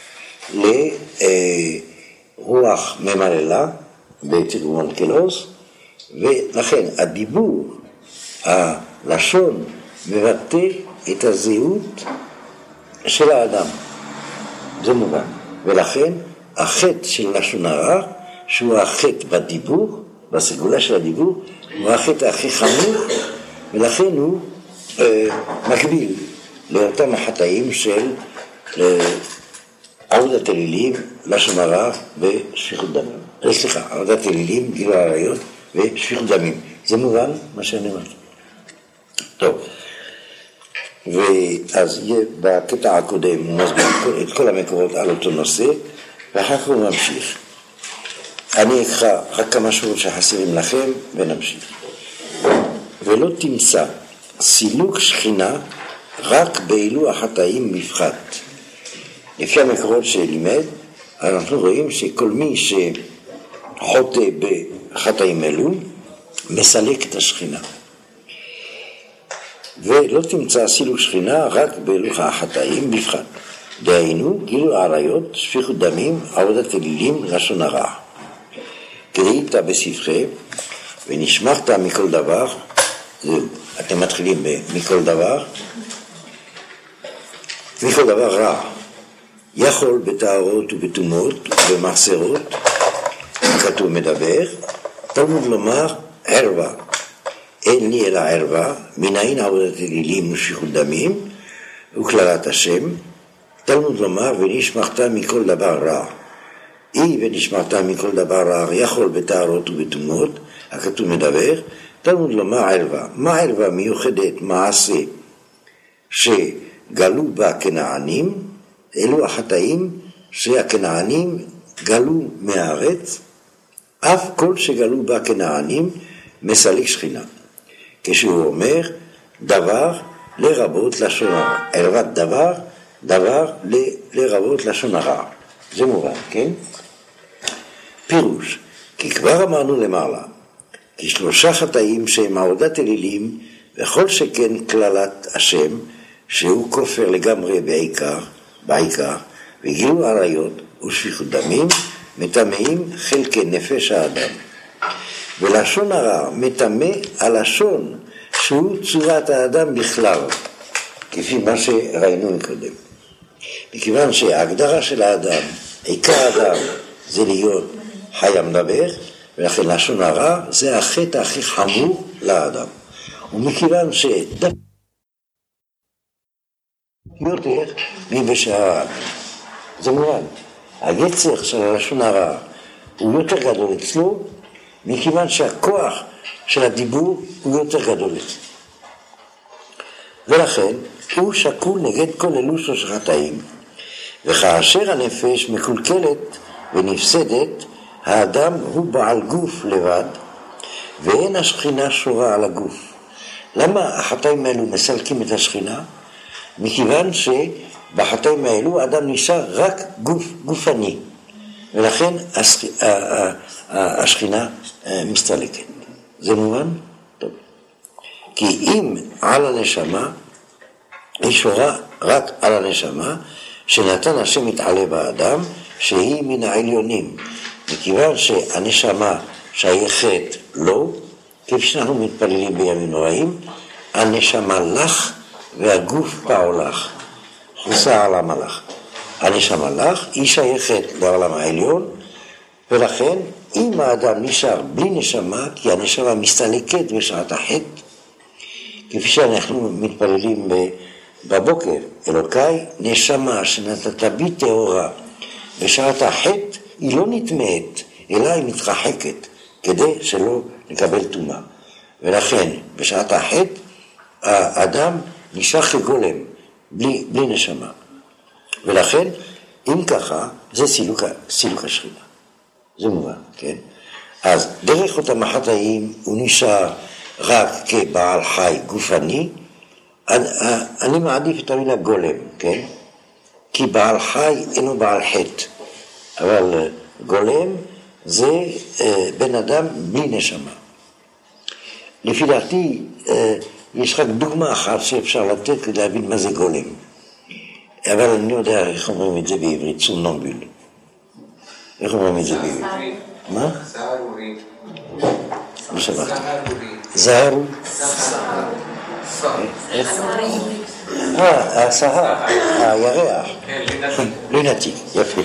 לרוח ממללה, בתרגום אונקלוס, ולכן הדיבור, הלשון, מבטא את הזהות של האדם. זה מובן. ולכן החטא של לשון הרע, שהוא החטא בדיבור, בסגולה של הדיבור, הוא החטא הכי חמור, ולכן הוא אה, מקביל לאותם החטאים של אה, עבודת אלילים, לשון הרע ושפיכות דמים. סליחה, עבודת אלילים, גילוי עריות ושפיכות דמים. זה מובן מה שאני אומר. טוב. ואז בקטע הקודם הוא מסביר את כל המקורות על אותו נושא, ואחר כך הוא ממשיך. אני אקרא רק כמה שורות שחסרים לכם ונמשיך. ולא תמצא סילוק שכינה רק באלו החטאים בפחת. לפי המקורות שלימד, אנחנו רואים שכל מי שחוטא בחטאים אלו, מסלק את השכינה. ולא תמצא סילוק שכינה רק באלו החטאים בפחת. דהיינו, גילוי עריות, שפיכות דמים, עבודת אלילים, לשון הרע. כדאית בספרי, ונשמרת מכל דבר, זהו, אתם מתחילים מכל דבר, מכל דבר רע, יכול בטהרות ובטומאות ובמחסרות, כתוב מדבר, תלמוד לומר ערווה, אין לי אלא ערווה, מנין עבודת אלילים ושפיכות דמים, וכללת השם, תלמוד לומר ונשמרת מכל דבר רע. אי ונשמרת מכל דבר רע, יכול בטהרות ובטומאות, הכתוב מדבר, תלמוד לומר ערווה. מה ערווה מיוחדת מעשה שגלו בה כנענים, אלו החטאים שהכנענים גלו מהארץ, אף כל שגלו בה כנענים מסלק שכינה. כשהוא אומר דבר לרבות לשון הרע. ערוות דבר, דבר ל- לרבות לשון הרע. זה מובן, כן? פירוש, כי כבר אמרנו למעלה, כי שלושה חטאים שהם עבודת אלילים, וכל שכן כללת השם, שהוא כופר לגמרי בעיקר, בעיקר, וגילו עריות ושפיכות דמים, מטמאים חלקי נפש האדם. ולשון הרע מטמא הלשון, שהוא צורת האדם בכלל, כפי מה שראינו מקודם. מכיוון שההגדרה של האדם, עיקר האדם, זה להיות חי המדבר, ולכן לשון הרע זה החטא הכי חמור לאדם. ומכיוון שדווקא יותר מבשעה, זה מובן, היצר של הלשון הרע הוא יותר גדול אצלו, מכיוון שהכוח של הדיבור הוא יותר גדול אצלו. ולכן הוא שקול נגד כל אלו של חטאים, וכאשר הנפש מקולקלת ונפסדת, האדם הוא בעל גוף לבד, ואין השכינה שורה על הגוף. למה החטאים האלו מסלקים את השכינה? מכיוון שבחטאים האלו האדם נשאר רק גוף, גופני, ולכן השכינה מסתלקת. זה מובן? טוב. כי אם על הנשמה, היא שורה רק על הנשמה, שנתן השם מתעלה באדם, שהיא מן העליונים. מכיוון שהנשמה שייכת לו, כפי שאנחנו מתפללים בימים נוראים, הנשמה לך והגוף פעולך. חוסה על המלאך. הנשמה לך, היא שייכת לעולם העליון, ולכן אם האדם נשאר בלי נשמה, כי הנשמה מסתלקת בשעת החטא, כפי שאנחנו מתפללים בבוקר, אלוקיי, נשמה שנתת בי טהורה, בשעת החטא היא לא נטמאת, אלא היא מתרחקת, כדי שלא נקבל טומאה. ולכן, בשעת החטא, האדם נשאר כגולם, בלי, בלי נשמה. ולכן, אם ככה, זה סילוק, סילוק השכינה. זה מובן, כן? אז דרך אותם החטאים הוא נשאר רק כבעל חי גופני. אני, אני מעדיף את המילה גולם, כן? כי בעל חי אינו בעל חטא, אבל גולם זה אה, בן אדם בלי נשמה. לפי דעתי, אה, יש רק דוגמה אחת שאפשר לתת כדי להבין מה זה גולם. אבל אני לא יודע איך אומרים את זה בעברית, סומנומבול. איך אומרים את זה בעברית? מה? זהרורי. לא שמעתי. זהרורי. זהרו? איך? אה, הסהר, הירח. כן, לינתי. לינתי, יפה.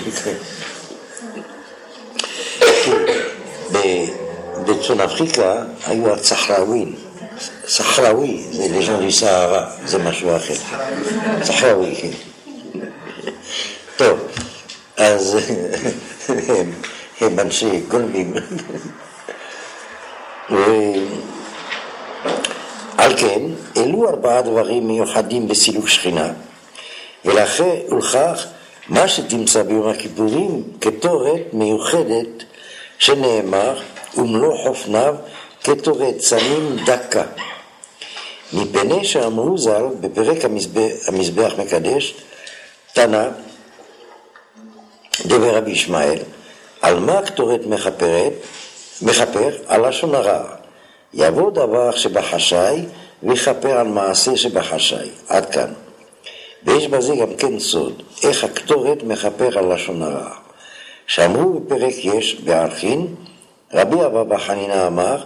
בצפון אפריקה היו הצחראווין. סחראווי, זה לשון סהרה, זה משהו אחר. סחראווי, כן. טוב, אז הם, הם אנשי גולמים. על כן, אלו אלו ארבעה דברים מיוחדים בסילוק שכינה, ולכך מה שתמצא ביום הכיפורים כתורת מיוחדת שנאמר ומלוא חופניו כתורת צמים דקה, מפני שאמרו ז"ל בפרק המזבח, המזבח מקדש תנא דבר רבי ישמעאל, על מה כתורת מחפרת? מחפר על לשון הרע, יבוא דבר שבחשאי ויכפר על מעשה שבחשאי. עד כאן. ויש בזה גם כן סוד, איך הכתורת מחפר על לשון הרע. שאמרו בפרק יש בערכין, רבי אבא חנינא אמר,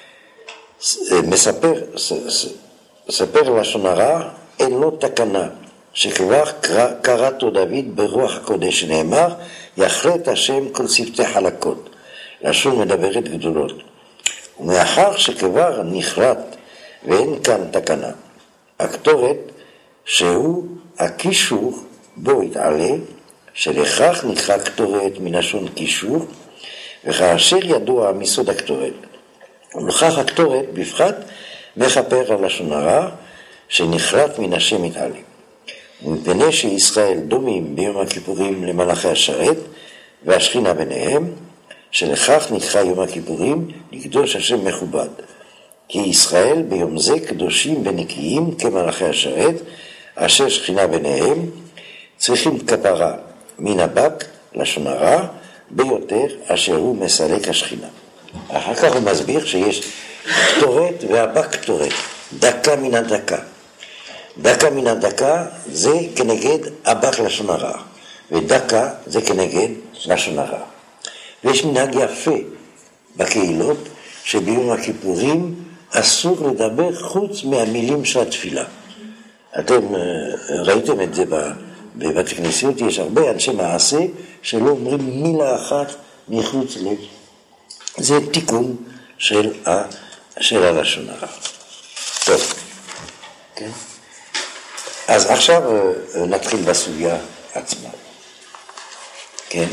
מספר, מספר לשון הרע, אין לו תקנה, שכבר קראתו דוד ברוח הקודש שנאמר, יחרט השם כל שפתי חלקות, לשון מדברת גדולות. ומאחר שכבר נחרט ואין כאן תקנה, הכתורת שהוא הקישור בו יתעלה, שלכך נקרא כתורת מלשון קישור, וכאשר ידוע מסוד הכתורת. ולכך הכתורת בפחת מחפר על לשון הרע, שנחרט מן השם יתעלה. ומפני שישראל דומים ביום הכיפורים למלאכי השרת, והשכינה ביניהם, שלכך נקרא יום הכיפורים לקדוש השם מכובד. כי ישראל ביום זה קדושים ונקיים כמלאכי השרת, אשר שכינה ביניהם, צריכים כפרה מן הבק לשון הרע, ביותר אשר הוא מסלק השכינה. אחר כך הוא מסביר שיש כתורת והבק כתורת, דקה מן הדקה. דקה מן הדקה זה כנגד הבק לשון הרע, ודקה זה כנגד לשון הרע. ויש מנהג יפה בקהילות שביום הכיפורים אסור לדבר חוץ מהמילים של התפילה. אתם ראיתם את זה בבית כנסיות, יש הרבה אנשי מעשה שלא אומרים מילה אחת מחוץ ל... זה תיקון של, ה... של הלשון הרע. טוב, כן? אז עכשיו נתחיל בסוגיה עצמה. כן?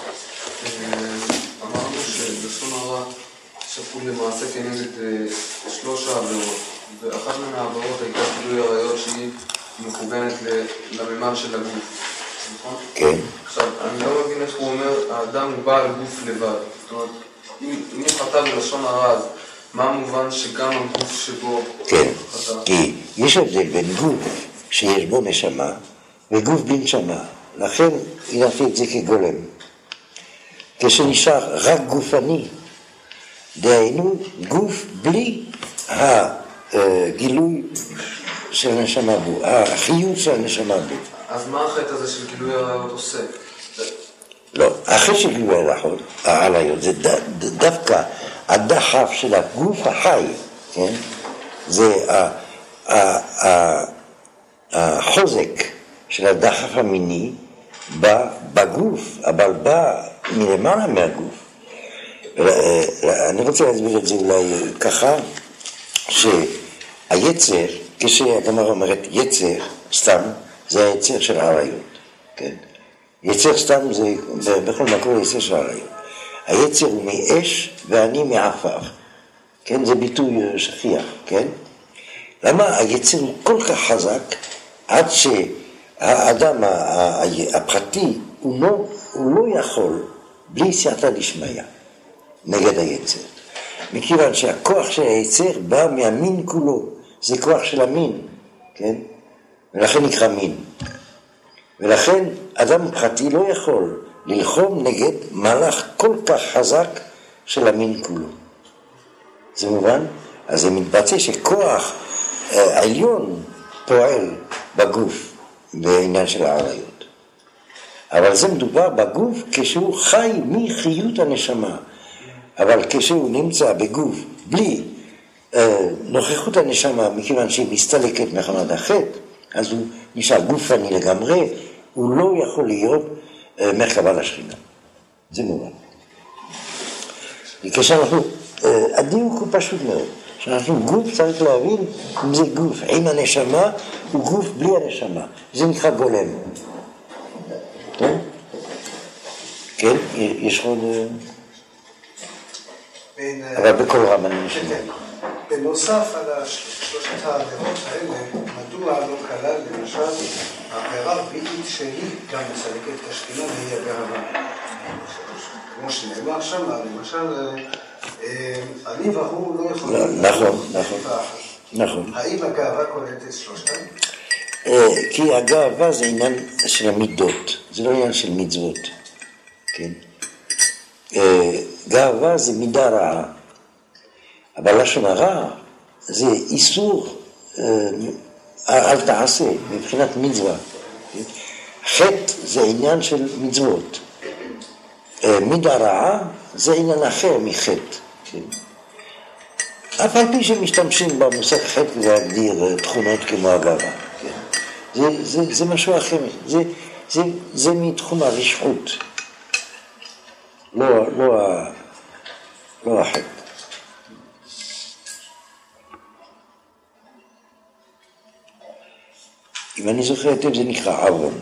אמרנו שלשון הרע שפול למעשה כנגד שלוש העבירות, ואחת מן העבירות הייתה גילוי עריות שהיא מכוונת לממד של הגוף, נכון? כן. עכשיו, אני לא מבין איך הוא אומר, האדם הוא בעל גוף לבד. זאת אומרת, אם הוא חטא בלשון הרע, אז מה המובן שגם הגוף שבו כן, חטא? כי יש הבדל בין גוף שיש בו נשמה וגוף בלי נשמה. לכן הגעתי את זה כגולם. כשנשאר רק גופני, דהיינו גוף בלי הגילוי של הנשמה בו, החיות של הנשמה בו. אז מה החטא הזה של גילוי עריות עושה? לא, החטא של גילוי עריות זה דווקא הדחף של הגוף החי, כן? זה החוזק של הדחף המיני בגוף, אבל בא מלמעלה מהגוף. אני רוצה להסביר את זה אולי ככה, שהיצר, כשהגמרא אומרת יצר סתם, זה היצר של עריות, כן? יצר סתם זה, זה בכל מקום יצר של עריות. היצר הוא מאש ואני מעפר, כן? זה ביטוי שכיח, כן? למה היצר הוא כל כך חזק עד שהאדם הפרטי הוא לא, הוא לא יכול בלי סייעתא דשמיא נגד היצר. מכיוון שהכוח של היצר בא מהמין כולו, זה כוח של המין, כן? ולכן נקרא מין. ולכן אדם פרטי לא יכול ללחום נגד מהלך כל כך חזק של המין כולו. זה מובן? אז זה מתבצע שכוח אה, עליון פועל בגוף בעניין של העריות. אבל זה מדובר בגוף כשהוא חי מחיות הנשמה. אבל כשהוא נמצא בגוף בלי אה, נוכחות הנשמה, מכיוון שהיא מסתלקת מחמת החטא, אז הוא נשאר גופני לגמרי, הוא לא יכול להיות אה, מרכבה לשכינה. זה מובן. כשאנחנו, אה, הדיוק הוא פשוט מאוד. כשאנחנו גוף צריך להבין אם זה גוף עם הנשמה, הוא גוף בלי הנשמה. זה נקרא גולם. טוב? כן? יש עוד... אבל בכל רם אני משנה. בין בנוסף על שלושת העבירות האלה, מדוע לא כלל למשל העבירה רביעית שהיא גם מסלקת את השכינה והיא הגאווה. כמו שנאמר שם, למשל, אני והוא לא יכולים... נכון, נכון. נכון. האם הגאווה כוללת את שלושתם? כי הגאווה זה עניין של המידות, זה לא עניין של מצוות, כן? גאווה זה מידה רעה, אבל לשון הרע זה איסור, אל תעשה, מבחינת מצווה. חטא זה עניין של מצוות. מידה רעה זה עניין אחר מחטא. אף על פי שמשתמשים במושג חטא להגדיר תכונות כמו הגאווה. זה, זה, זה משהו אחר, זה, זה, זה מתחום הרשעות, לא, לא, לא החטא. אם אני זוכר היטב זה נקרא עוון,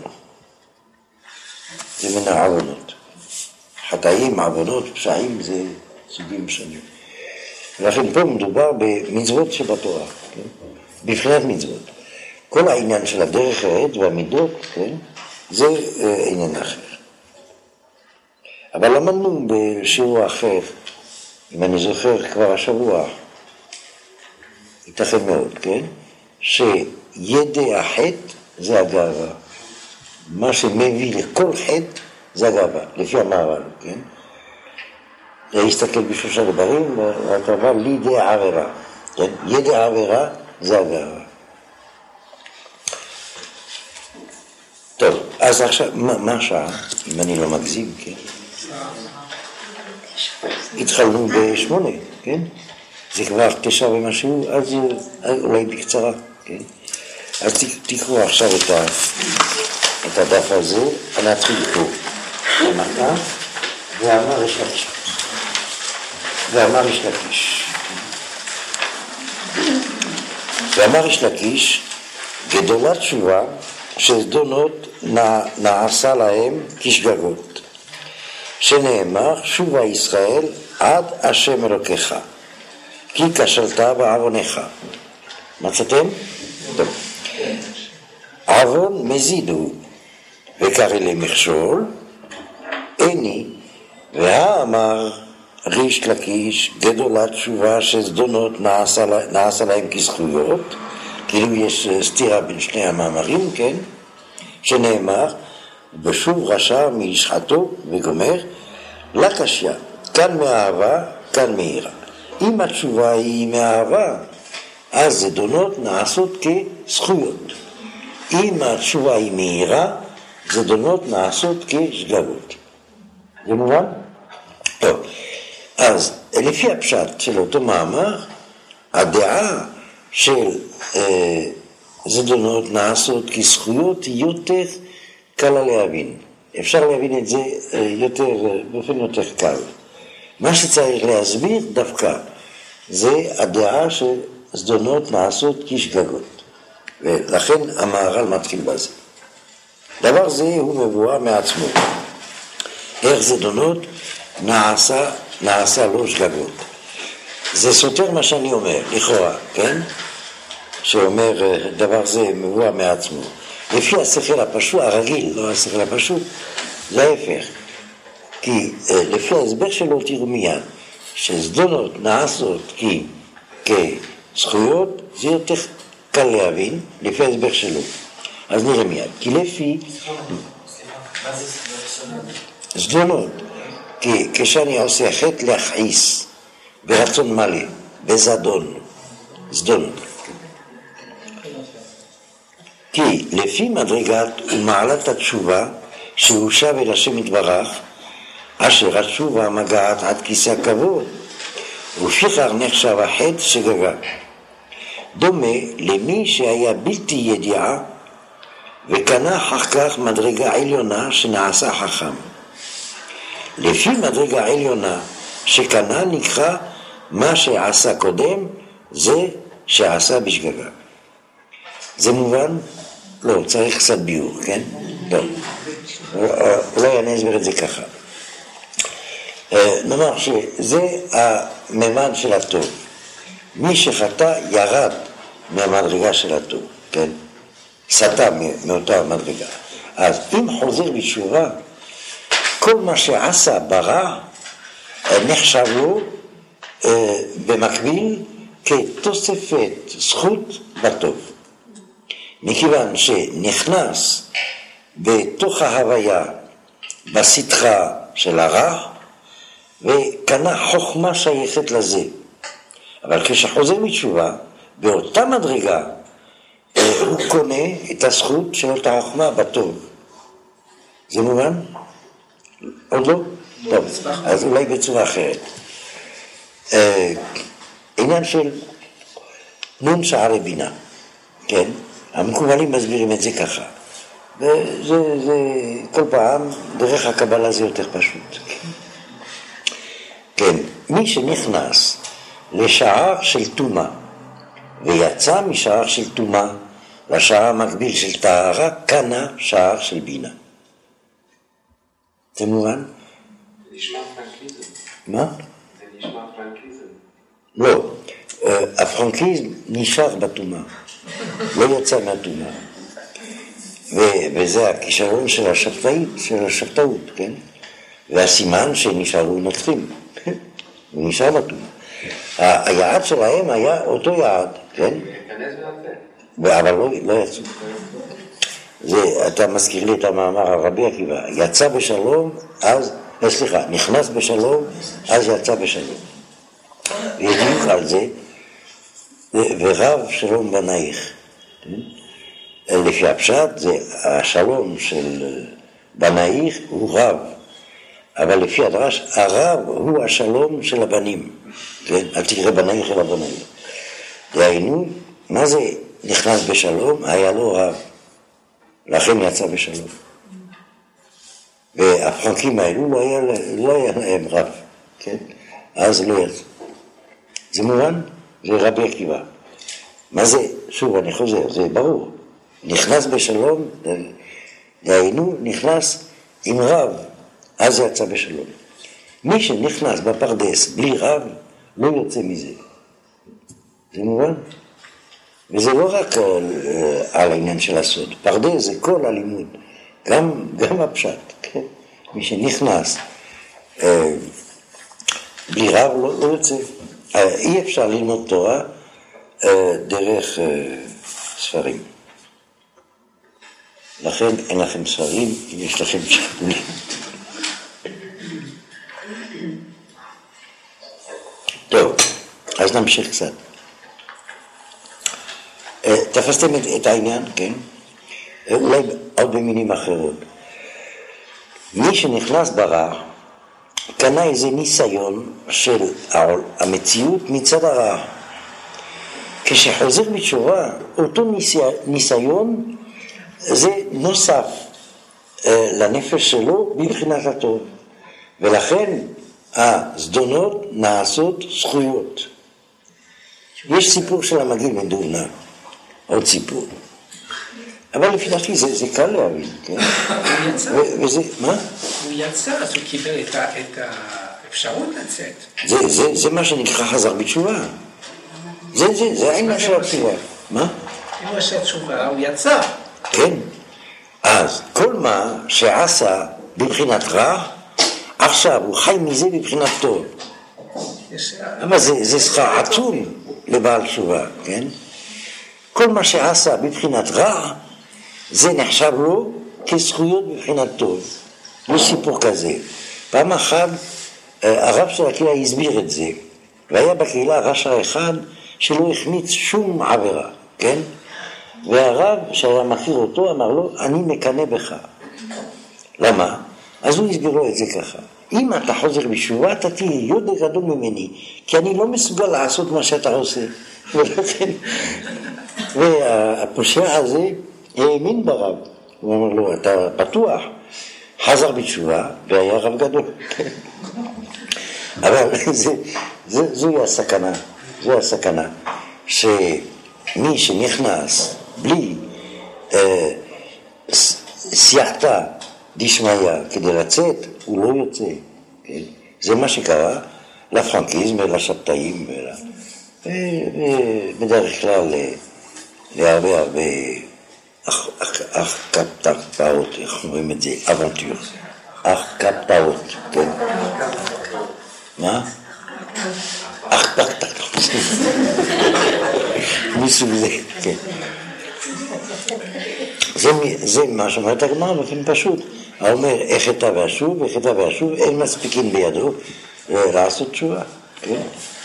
זה מן העוונות. חטאים, עוונות, פשעים זה סוגים שונים. ולכן פה מדובר במצוות שבתורה, כן? בבחינת מצוות. כל העניין של הדרך העת והמידות, כן? זה אה, עניין אחר. אבל למדנו בשיעור אחר, אם אני זוכר כבר השבוע, ייתכן מאוד, כן? שידי החטא זה הגאווה. מה שמביא לכל חטא זה הגאווה, לפי המערל, כן? להסתכל בשלושה דברים, והקרבה לידי העבירה, כן? ידי העבירה זה הגאווה. טוב, אז עכשיו, מה, מה השעה? אם אני לא מגזים, כן? התחלנו בשמונה, כן? זה כבר תשע ומשהו, אז אולי בקצרה, כן? אז תקראו עכשיו את, ה, את הדף הזה, אני אתחיל פה. אמרת, ואמר יש לקיש. ואמר יש לקיש. ואמר יש לקיש, גדולה תשובה, שזדונות נעשה להם כשגגות. שנאמר, שובה ישראל עד השם אלוקיך, כי כשלת בעוונך. מצאתם? טוב. עוון מזיד הוא, וקרא למכשול, איני, והאמר ריש לקיש, גדולה תשובה שזדונות נעשה, נעשה להם כזכויות, כאילו יש סתירה בין שני המאמרים, כן? שנאמר, בשוב רשע מישחתו וגומר, לקשיה, כאן מאהבה, כאן מהירה. אם התשובה היא מאהבה, אז זדונות נעשות כזכויות. אם התשובה היא מהירה, זדונות נעשות כשגגות. זה מובן? טוב, אז לפי הפשט של אותו מאמר, הדעה של אה, זדונות נעשות כזכויות היא יותר קלה להבין. אפשר להבין את זה אה, יותר, באופן יותר קל. מה שצריך להסביר דווקא, זה הדעה שזדונות נעשות כשגגות. ולכן המהר"ל מתחיל בזה. דבר זה הוא מבואר מעצמו. איך זדונות נעשה, נעשה לא שגגות. זה סותר מה שאני אומר, לכאורה, כן? שאומר דבר זה מבואר מעצמו. לפי השכל הפשוט, הרגיל, לא השכל הפשוט, זה ההפך. כי לפי ההסבר שלו תראו מיד, שזדונות נעשות כי כזכויות, זה יותר קל להבין, לפי ההסבר שלו. אז נראה מיד. כי לפי... זדונות. כי כשאני עושה חטא להכעיס, ברצון מלא, בזדון, זדונות. כי לפי מדרגת ומעלת התשובה, שהוא שב אל השם יתברך, אשר התשובה מגעת עד כיסא הכבוד, ופיכך נחשב החטא שגגה. דומה למי שהיה בלתי ידיעה, וקנה אחר כך מדרגה עליונה שנעשה חכם. לפי מדרגה עליונה שקנה נקרא מה שעשה קודם, זה שעשה בשגגה. זה מובן? לא, צריך קצת ביור, כן? לא. אולי אני אסביר את זה ככה. נאמר שזה הממד של הטוב. מי שחטא ירד מהמדרגה של הטוב, כן? סטה מאותה מדרגה. אז אם חוזר בתשובה, כל מה שעשה ברע נחשב לו אה, במקביל כתוספת זכות בטוב. מכיוון שנכנס בתוך ההוויה בסתחה של הרע, וקנה חוכמה שייכת לזה. אבל כשחוזר בתשובה, באותה מדרגה, הוא קונה את הזכות של אותה חוכמה בטוב. זה מובן? עוד לא? טוב, אז אולי בצורה אחרת. עניין של נון שערי בינה, כן? המקובלים מסבירים את זה ככה. וזה, זה, כל פעם, דרך הקבלה זה יותר פשוט. כן, מי שנכנס לשער של תומה, ויצא משער של תומה, לשער המקביל של טהרה, קנה שער של בינה. זה מובן? זה נשמע פרנקיזם. מה? זה נשמע פרנקיזם. לא, הפרנקיזם נשאר בתומה, לא יצא מהתומה. וזה הכישרון של השבתאות, של השבתאות, כן? והסימן שנשארו נותחים, הוא נשאר בתומה. היעד שלהם היה אותו יעד, כן? להיכנס ולצאת. אבל לא, לא יצאו. זה, אתה מזכיר לי את המאמר הרבי עקיבא, יצא בשלום, אז, סליחה, נכנס בשלום, אז יצא בשלום. וידיוק על זה, ורב שלום בנייך. לפי הפשט, זה השלום של בנייך הוא רב, אבל לפי הדרש, הרב הוא השלום של הבנים. כן? אל תקרא בנייך אלא בנייך. דהיינו, מה זה נכנס בשלום? היה לו רב. לכן יצא בשלום. והפרקים האלו לא היה, לא היה להם רב, כן? אז לא יצא. זה מובן? זה רבי עקיבא. מה זה? שוב, אני חוזר, זה ברור. נכנס בשלום, דהיינו, נכנס עם רב, אז יצא בשלום. מי שנכנס בפרדס בלי רב, לא יוצא מזה. זה מובן? וזה לא רק על, על העניין של הסוד. פרדס זה כל הלימוד, גם, גם הפשט. כן? מי שנכנס אה, בלי רב לא, לא יוצא. אה, אי אפשר ללמוד תורה אה, דרך אה, ספרים. לכן אין לכם ספרים, אם יש לכם שקולים. טוב, אז נמשיך קצת. תפסתם את, את העניין, כן? אולי עוד במינים אחרות. מי שנכנס ברע, קנה איזה ניסיון של המציאות מצד הרע. כשחוזר בתשובה, אותו ניסי, ניסיון, זה נוסף אה, לנפש שלו בבחינת הטוב. ולכן הזדונות נעשות זכויות. יש סיפור של המגיד מדובנה, עוד סיפור. אבל לפי דעתי זה, זה קל להבין, כן? הוא יצא. ו- וזה, מה? הוא יצא, אז הוא קיבל את, ה- את האפשרות לצאת. זה, זה, זה מה שנקרא חזר בתשובה. זה, זה, זה העניין של התשובה. מה? אם הוא עשה תשובה, הוא יצא. כן. אז כל מה שעשה בבחינת רע, עכשיו הוא חי מזה בבחינת טוב. יש... אבל זה, זה שכר עצום לבעל תשובה, כן? כל מה שעשה בבחינת רע, זה נחשב לו כזכויות בבחינת טוב. לא סיפור כזה. פעם אחת, הרב של הקהילה הסביר את זה, והיה בקהילה רשע אחד שלא החמיץ שום עבירה, כן? והרב שהיה מכיר אותו אמר לו, אני מקנה בך. למה? אז הוא הסביר לו את זה ככה. אם אתה חוזר בתשובה, אתה תהיה יותר גדול ממני, כי אני לא מסוגל לעשות מה שאתה עושה. ולכן, והפושע הזה האמין ברב. הוא אמר לו, אתה בטוח? חזר בתשובה, והיה רב גדול. אבל זה, זה, זוהי הסכנה, זוהי הסכנה, שמי שנכנס בלי אה, סייעתא דשמיא כדי לצאת, הוא לא יוצא. כן? זה מה שקרה לפרנקיזם ולשבתאים ול... בדרך כלל להרבה הרבה אך קפטאות, איך אומרים את זה? אבנטור. אך קפטאות, כן? מה? אך קפטאות. מסוג זה, כן. זה מה שאומרת הגמרא באופן פשוט. האומר, איך אתה ואשוב, איך אתה ואשוב, אין מספיקים בידו לעשות תשובה, כן?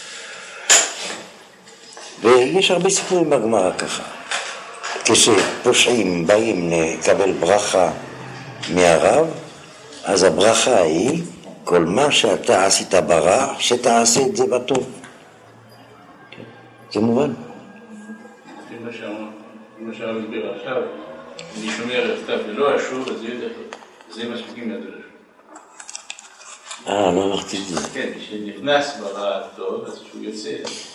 ויש הרבה סיפורים בגמרא ככה. כשפושעים באים לקבל ברכה מהרב, אז הברכה היא, כל מה שאתה עשית ברע, שתעשה את זה בטוב. זה מובן? מה שהרב הסביר עכשיו, אני שומר כתב ולא אשוב, אז זה מספיקים לידו לשוב. אה, לא אמרתי את זה. כן, כשנכנס ברע טוב, אז שהוא יוצא.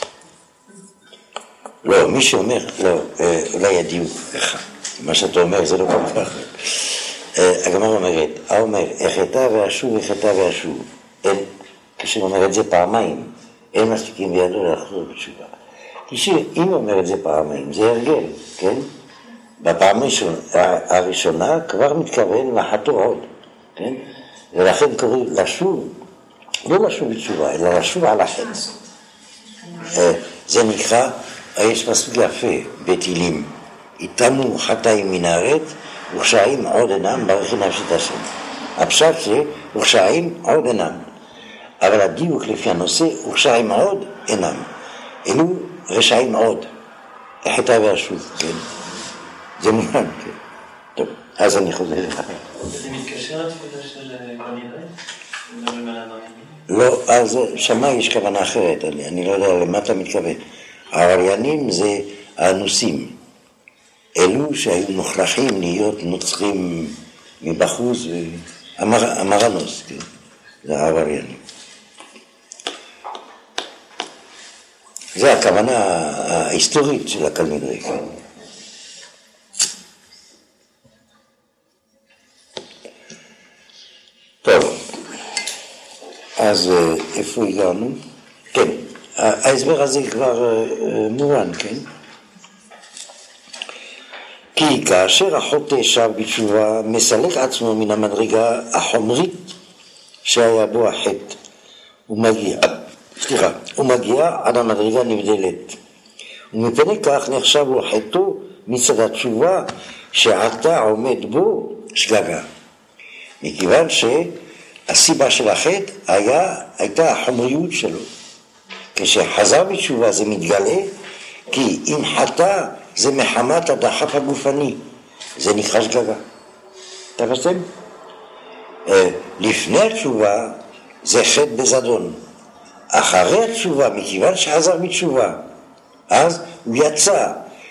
לא, מי שאומר, לא, אולי הדיוק לך. מה שאתה אומר זה לא כל כך. הגמרא אומרת, האומר, החטא ואשוב, החטא ואשוב. כשהוא אומר את זה פעמיים, אין מספיקים בידו לחזור בתשובה. כשאם אומר את זה פעמיים, זה הרגל, כן? בפעם הראשונה כבר מתכוון לחטוא עוד, כן? ולכן קוראים לשוב, לא לשוב בתשובה, אלא לשוב על החץ. זה נקרא, יש מספיק יפה בתהילים, איתנו חטאים מן הארץ, ורשעים עוד אינם ברכי נפשית השם. הפשט זה, ורשעים עוד אינם. אבל הדיוק לפי הנושא, ורשעים עוד אינם. אלו רשעים עוד. החטא והשוב, כן. זה מובן, כן. טוב, אז אני חוזר לך. זה מתקשר לתפילה של כנראה? לא, אז שמה יש כוונה אחרת, אני, אני לא יודע למה אתה מתכוון. העבריינים זה האנוסים. אלו שהיו מוכרחים להיות נוצרים מבחוץ, אמר, אמרנוס, כן. זה העבריינים. זה הכוונה ההיסטורית של הקלמידרי, כן. טוב, אז איפה הגענו? כן, ההסבר הזה כבר מובן, כן? כי כאשר החוטא שב בתשובה, מסלק עצמו מן המדרגה החומרית שהיה בו החטא, הוא מגיע, סליחה, הוא מגיע עד המדרגה נבדלת, ומפני כך נחשב לו חטאו מצד התשובה שעתה עומד בו שגגה. מכיוון שהסיבה של החטא היה, הייתה החומריות שלו. כשחזר בתשובה זה מתגלה, כי אם חטא זה מחמת הדחף הגופני, זה נקרא שגגה. תפסתם? לפני התשובה זה חטא בזדון. אחרי התשובה, מכיוון שחזר בתשובה, אז הוא יצא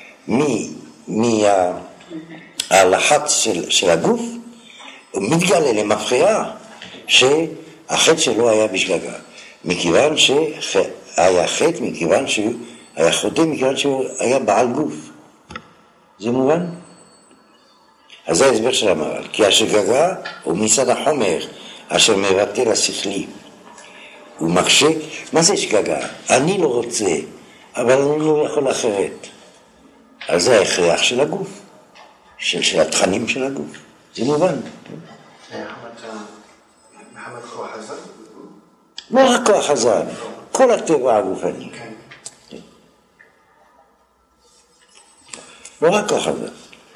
מהלחץ של, של הגוף, הוא מתגלה למפחיעה שהחטא שלו היה בשגגה. מכיוון שהיה חטא, מכיוון שהוא היה חוטא, מכיוון שהוא היה בעל גוף. זה מובן? אז זה ההסבר של המהר"ל. כי השגגה הוא מצד החומר אשר מבטל השכלי. הוא מקשה, מה זה שגגה? אני לא רוצה, אבל אני לא יכול אחרת. אז זה ההכרח של הגוף, של, של התכנים של הגוף. זה מובן. מחמת כוח הזן? לא רק כוח הזן, כל הטבע הגופני. לא רק כוח הזן.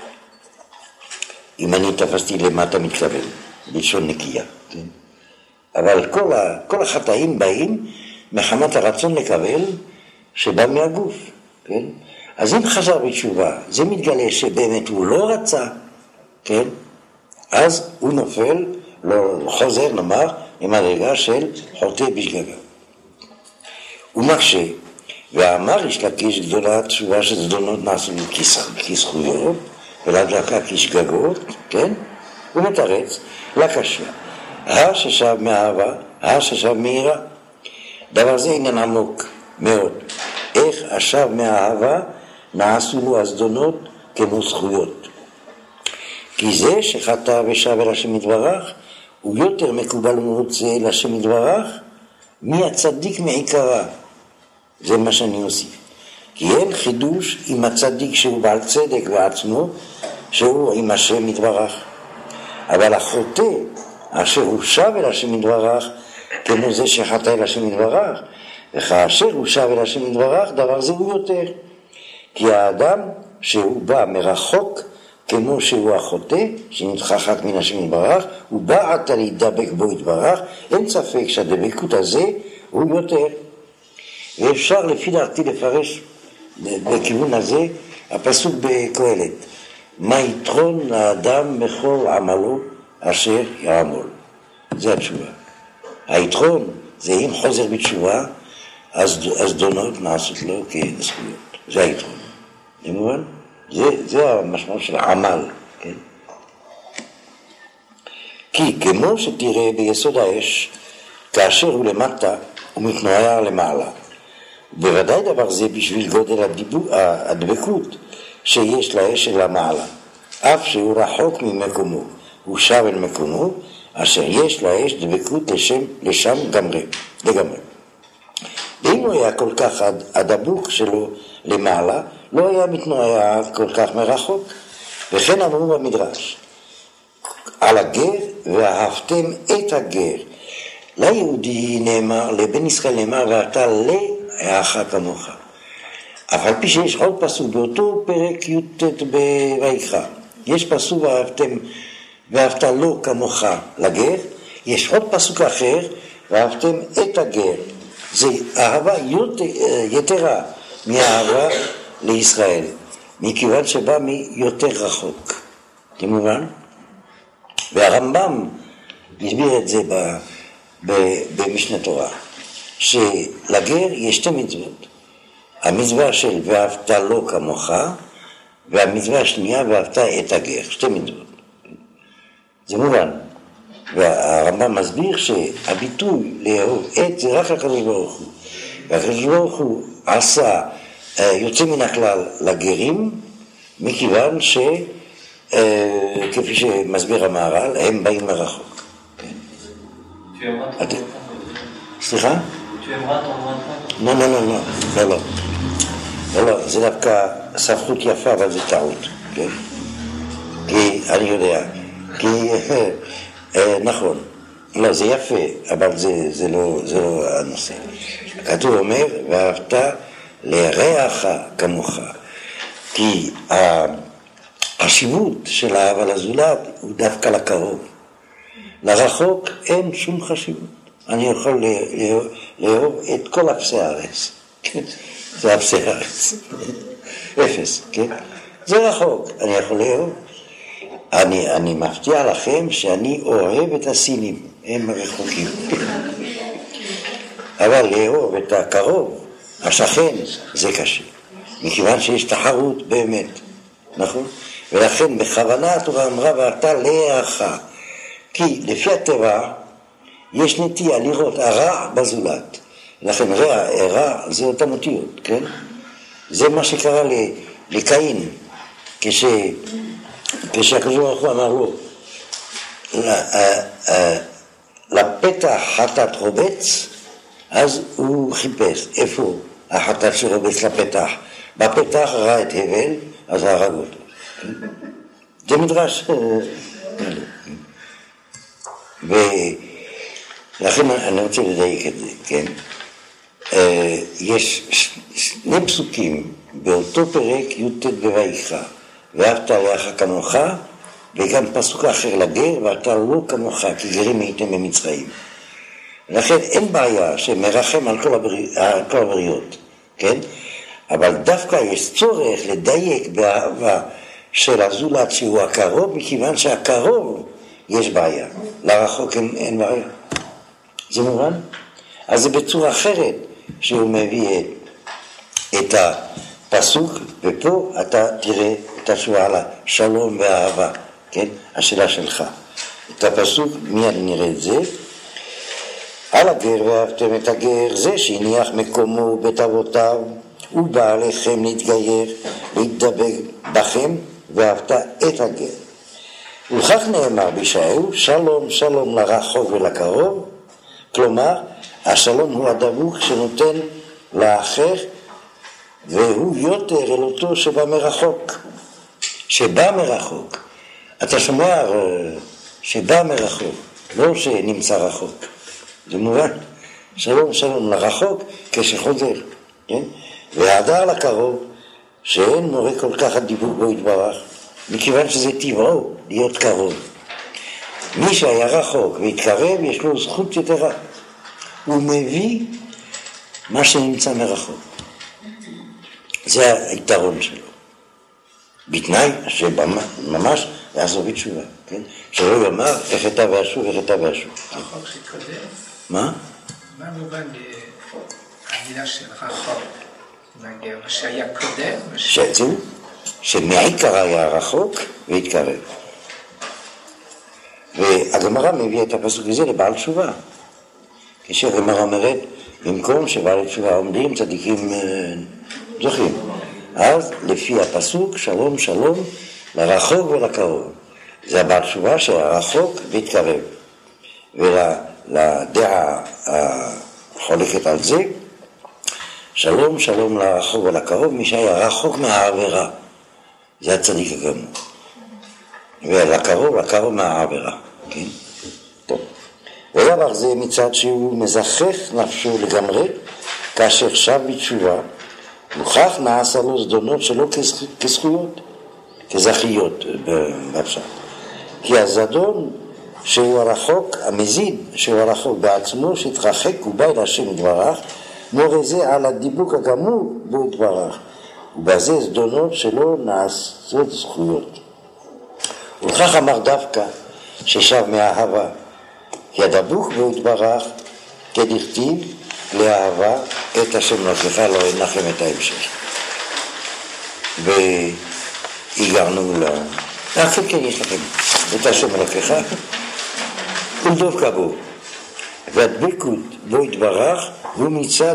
אם אני תפסתי למה אתה מתכוון, בלשון נקייה. אבל כל, ה, כל החטאים באים מחמת הרצון לקבל שבא מהגוף. כן? אז אם חזר בתשובה, זה מתגלה שבאמת הוא לא רצה, כן? אז הוא נופל, לא חוזר, נאמר, עם הרגע של חוטא בשגגה. הוא מקשה, ואמר יש לקיש גדולה תשובה שזדונות נעשו כזכויות, ולדלקה כשגגות, כן? הוא מתרץ לקשה. הששב מאהבה, הששב מהירה. דבר זה עניין עמוק מאוד. איך השב מהאהבה נעשו לו הזדונות כמו זכויות. כי זה שחטא ושב אל השם יתברך, הוא יותר מקובל ומרוצה אל השם יתברך, מהצדיק מעיקרה. זה מה שאני אוסיף. כי אין חידוש עם הצדיק שהוא בעל צדק בעצמו, שהוא עם השם יתברך. אבל החוטא, אשר הוא שב אל השם יתברך, כמו זה שחטא אל השם יתברך, וכאשר הוא שב אל השם יתברך, דבר זה הוא יותר. כי האדם שהוא בא מרחוק, כמו שהוא החוטא, שנתרחק מן השם יתברך, הוא בא עתה להידבק בו יתברך, אין ספק שהדבקות הזה הוא יותר. ואפשר לפי דעתי לפרש בכיוון הזה, הפסוק בקהלת, מה יתרון לאדם בכל עמלו אשר יעמול. זה התשובה. היתרון זה אם חוזר בתשובה, אז הזדונות נעשות לו כזכויות. זה היתרון. זה מובן? זה, זה המשמעות של עמל, כן? כי כמו שתראה ביסוד האש, כאשר הוא למטה, הוא מתנועע למעלה. בוודאי דבר זה בשביל גודל הדיבור, הדבקות שיש לאש אל המעלה. אף שהוא רחוק ממקומו, הוא שב אל מקומו, אשר יש לאש דבקות לשם, לשם גמרי, לגמרי. ואם הוא היה כל כך הדבוק שלו למעלה, לא היה מתנועע כל כך מרחוק. וכן אמרו במדרש, על הגר ואהבתם את הגר. ליהודי נאמר, לבן ישראל נאמר, ואתה לאהך כמוך. אף על פי שיש עוד פסוק באותו פרק י"ט בויקרא, יש פסוק ואהבתם ואהבת לא כמוך לגר, יש עוד פסוק אחר, ואהבתם את הגר. זה אהבה יתרה מהאהבה לישראל, מכיוון שבא מיותר רחוק. אתם מובן? והרמב"ם הסביר את זה ב, ב, במשנה תורה, שלגר יש שתי מצוות. המצווה של ואהבת לא כמוך, והמצווה השנייה ואהבת את הגר, שתי מצוות. זה מובן. והרמב"ם מסביר שהביטוי לאהוב את זה רק לקדוש ברוך הוא. והקדוש ברוך הוא עשה יוצא מן הכלל לגרים, מכיוון ש, כפי שמסביר המהר"ל, הם באים מרחוק. סליחה? לא, לא, לא, לא, לא, לא, לא, זה דווקא ספרות יפה, אבל זה טעות, כן? כי אני יודע, כי נכון, לא, זה יפה, אבל זה לא הנושא. הכתוב אומר, ואהבת לרעך כמוך, כי החשיבות של האהבה לזולת הוא דווקא לקרוב. לרחוק אין שום חשיבות. אני יכול לאהוב את כל אפסי הארץ. זה אפסי הארץ. אפס, כן? זה רחוק. אני יכול לאהוב. אני, אני מבטיח לכם שאני אוהב את הסינים. הם רחוקים. אבל לאהוב את הקרוב, השכן, זה קשה. מכיוון שיש תחרות באמת. נכון? ולכן בכוונה התורה אמרה ואתה לאהך. כי לפי הטבע יש נטייה לראות הרע בזולת. לכן רע, רע זה אותם אותיות, כן? זה מה שקרה לקין, כש, כשהקדוש ברוך הוא אמר לו, לפתח חטאת רובץ, אז הוא חיפש איפה החטאת שרובץ לפתח. בפתח ראה את הבל, אז הרג אותו. זה מדרש. ולכן אני רוצה לדייק את זה, כן? יש שני פסוקים באותו פרק י"ט בויקרא, ואהבת לרעך כמוך, וגם פסוק אחר לגר, ואתה לא כמוך, כי גרים הייתם במצרים. לכן אין בעיה שמרחם על כל, הבריא, על כל הבריות, כן? אבל דווקא יש צורך לדייק באהבה של הזולת שהוא הקרוב, מכיוון שהקרוב יש בעיה, לרחוק אין, אין בעיה. זה מובן? אז זה בצורה אחרת שהוא מביא את, את הפסוק, ופה אתה תראה את השורה על השלום והאהבה, כן? השאלה שלך. את הפסוק, מיד נראה את זה. על הגר ואהבתם את הגר, זה שהניח מקומו ובית אבותיו, הוא בא עליכם להתגייר, להתדבק בכם, ואהבת את הגר. ולכך נאמר בישעיהו, שלום שלום לרחוק ולקרוב, כלומר, השלום הוא הדבוק שנותן לאחר, והוא יותר אל אותו שבא מרחוק. שבא מרחוק. אתה שומע שבא מרחוק, לא שנמצא רחוק. זה מובן. שלום שלום לרחוק כשחוזר. כן? והדר לקרוב, שאין מורה כל כך הדיבור בו יתברך, מכיוון שזה טבעו להיות קרוב. מי שהיה רחוק והתקרב, יש לו זכות יתרה. הוא מביא מה שנמצא מרחוק. זה היתרון שלו. בתנאי שממש יעזוב בתשובה, כן? שלא יאמר איך אתה ואשוב, איך אתה ואשוב. רחוק שקודם? מה? מה מובן המילה של רחוק? מה שהיה קודם? שזהו, שמעיקר היה רחוק והתקרב. והגמרא מביאה את הפסוק הזה לבעל תשובה. כשהגמרא אומרת, במקום שבעל תשובה עומדים צדיקים זוכים. אז לפי הפסוק, שלום שלום לרחוק ולקרוב. זה הבעל תשובה שהרחוק והתקרב. ולדעה החולקת על זה, שלום שלום לרחוק ולקרוב, מי שהיה רחוק מהעבירה. זה הצדיק הגמור. ולקרוב, לקרוב מהעבירה. כן? טוב. וידבר זה מצד שהוא מזכך נפשו לגמרי, כאשר שב בתשובה, וכך נעשה לו זדונות שלו כזכויות, כזכיות בפשט. כי הזדון שהוא הרחוק, המזיד שהוא הרחוק בעצמו, שהתרחק ובא אל השם יתברך, מורה זה על הדיבוק הגמור בו יתברך, ובזה זדונות שלו נעשות זכויות. וכך אמר דווקא ששב מאהבה, כי הדבוק בו יתברך כדכתיב לאהבה את השם אלוקיך לא ינחם את ההמשך. והגענו ל... אה, כן, כן, יש לכם את השם אלוקיך ולדבקה בו. והדבקות בו יתברך הוא מצד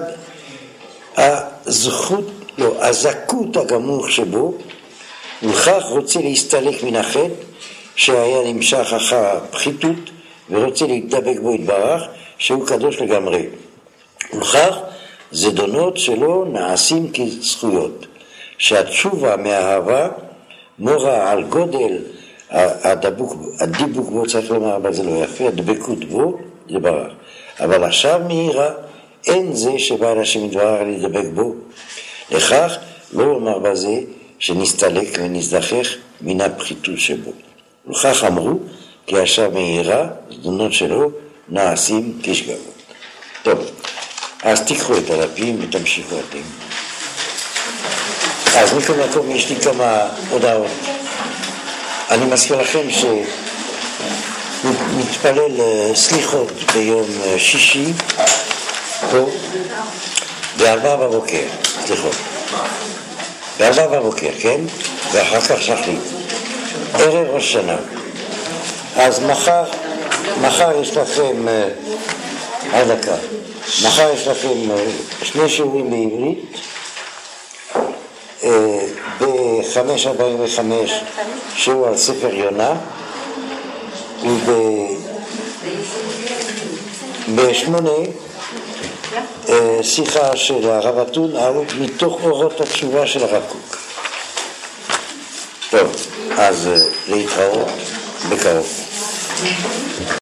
הזכות, לא, הזכות הגמור שבו, ולכך רוצה להסתלק מן החטא שהיה נמשך אחר הפחיתות, ורוצה להתדבק בו יתברך שהוא קדוש לגמרי. ולכך זדונות שלו נעשים כזכויות, שהתשובה מהאהבה מורה על גודל הדבוק, הדיבוק בו, צריך לומר, אבל זה לא יפה, הדבקות בו יתברך. אבל עכשיו מהירה אין זה שבא אל השם יתברך להידבק בו. לכך לא יאמר בזה שנסתלק ונזדחך מן הפחיתות שבו. ולכך אמרו כי עכשיו מהירה זדונות שלו נעשים כשגבות. טוב, אז תיקחו את הדפים ותמשיכו אתם. אז מכל מקום יש לי כמה הודעות. אני מזכיר לכם שנתפלל סליחות ביום שישי פה בארבע בבוקר, סליחות. בארבע בבוקר, כן? ואחר כך שחרית. ערב ראש שנה. אז מחר, מחר יש לכם, עוד דקה, מחר יש לכם שני שיעורים בעברית, ב-חמש ארבעים וחמש שיעור על ספר יונה, ובשמונה שיחה של הרב אתון על מתוך אורות התשובה של הרב קוק. טוב, אז להתראות בקרוב.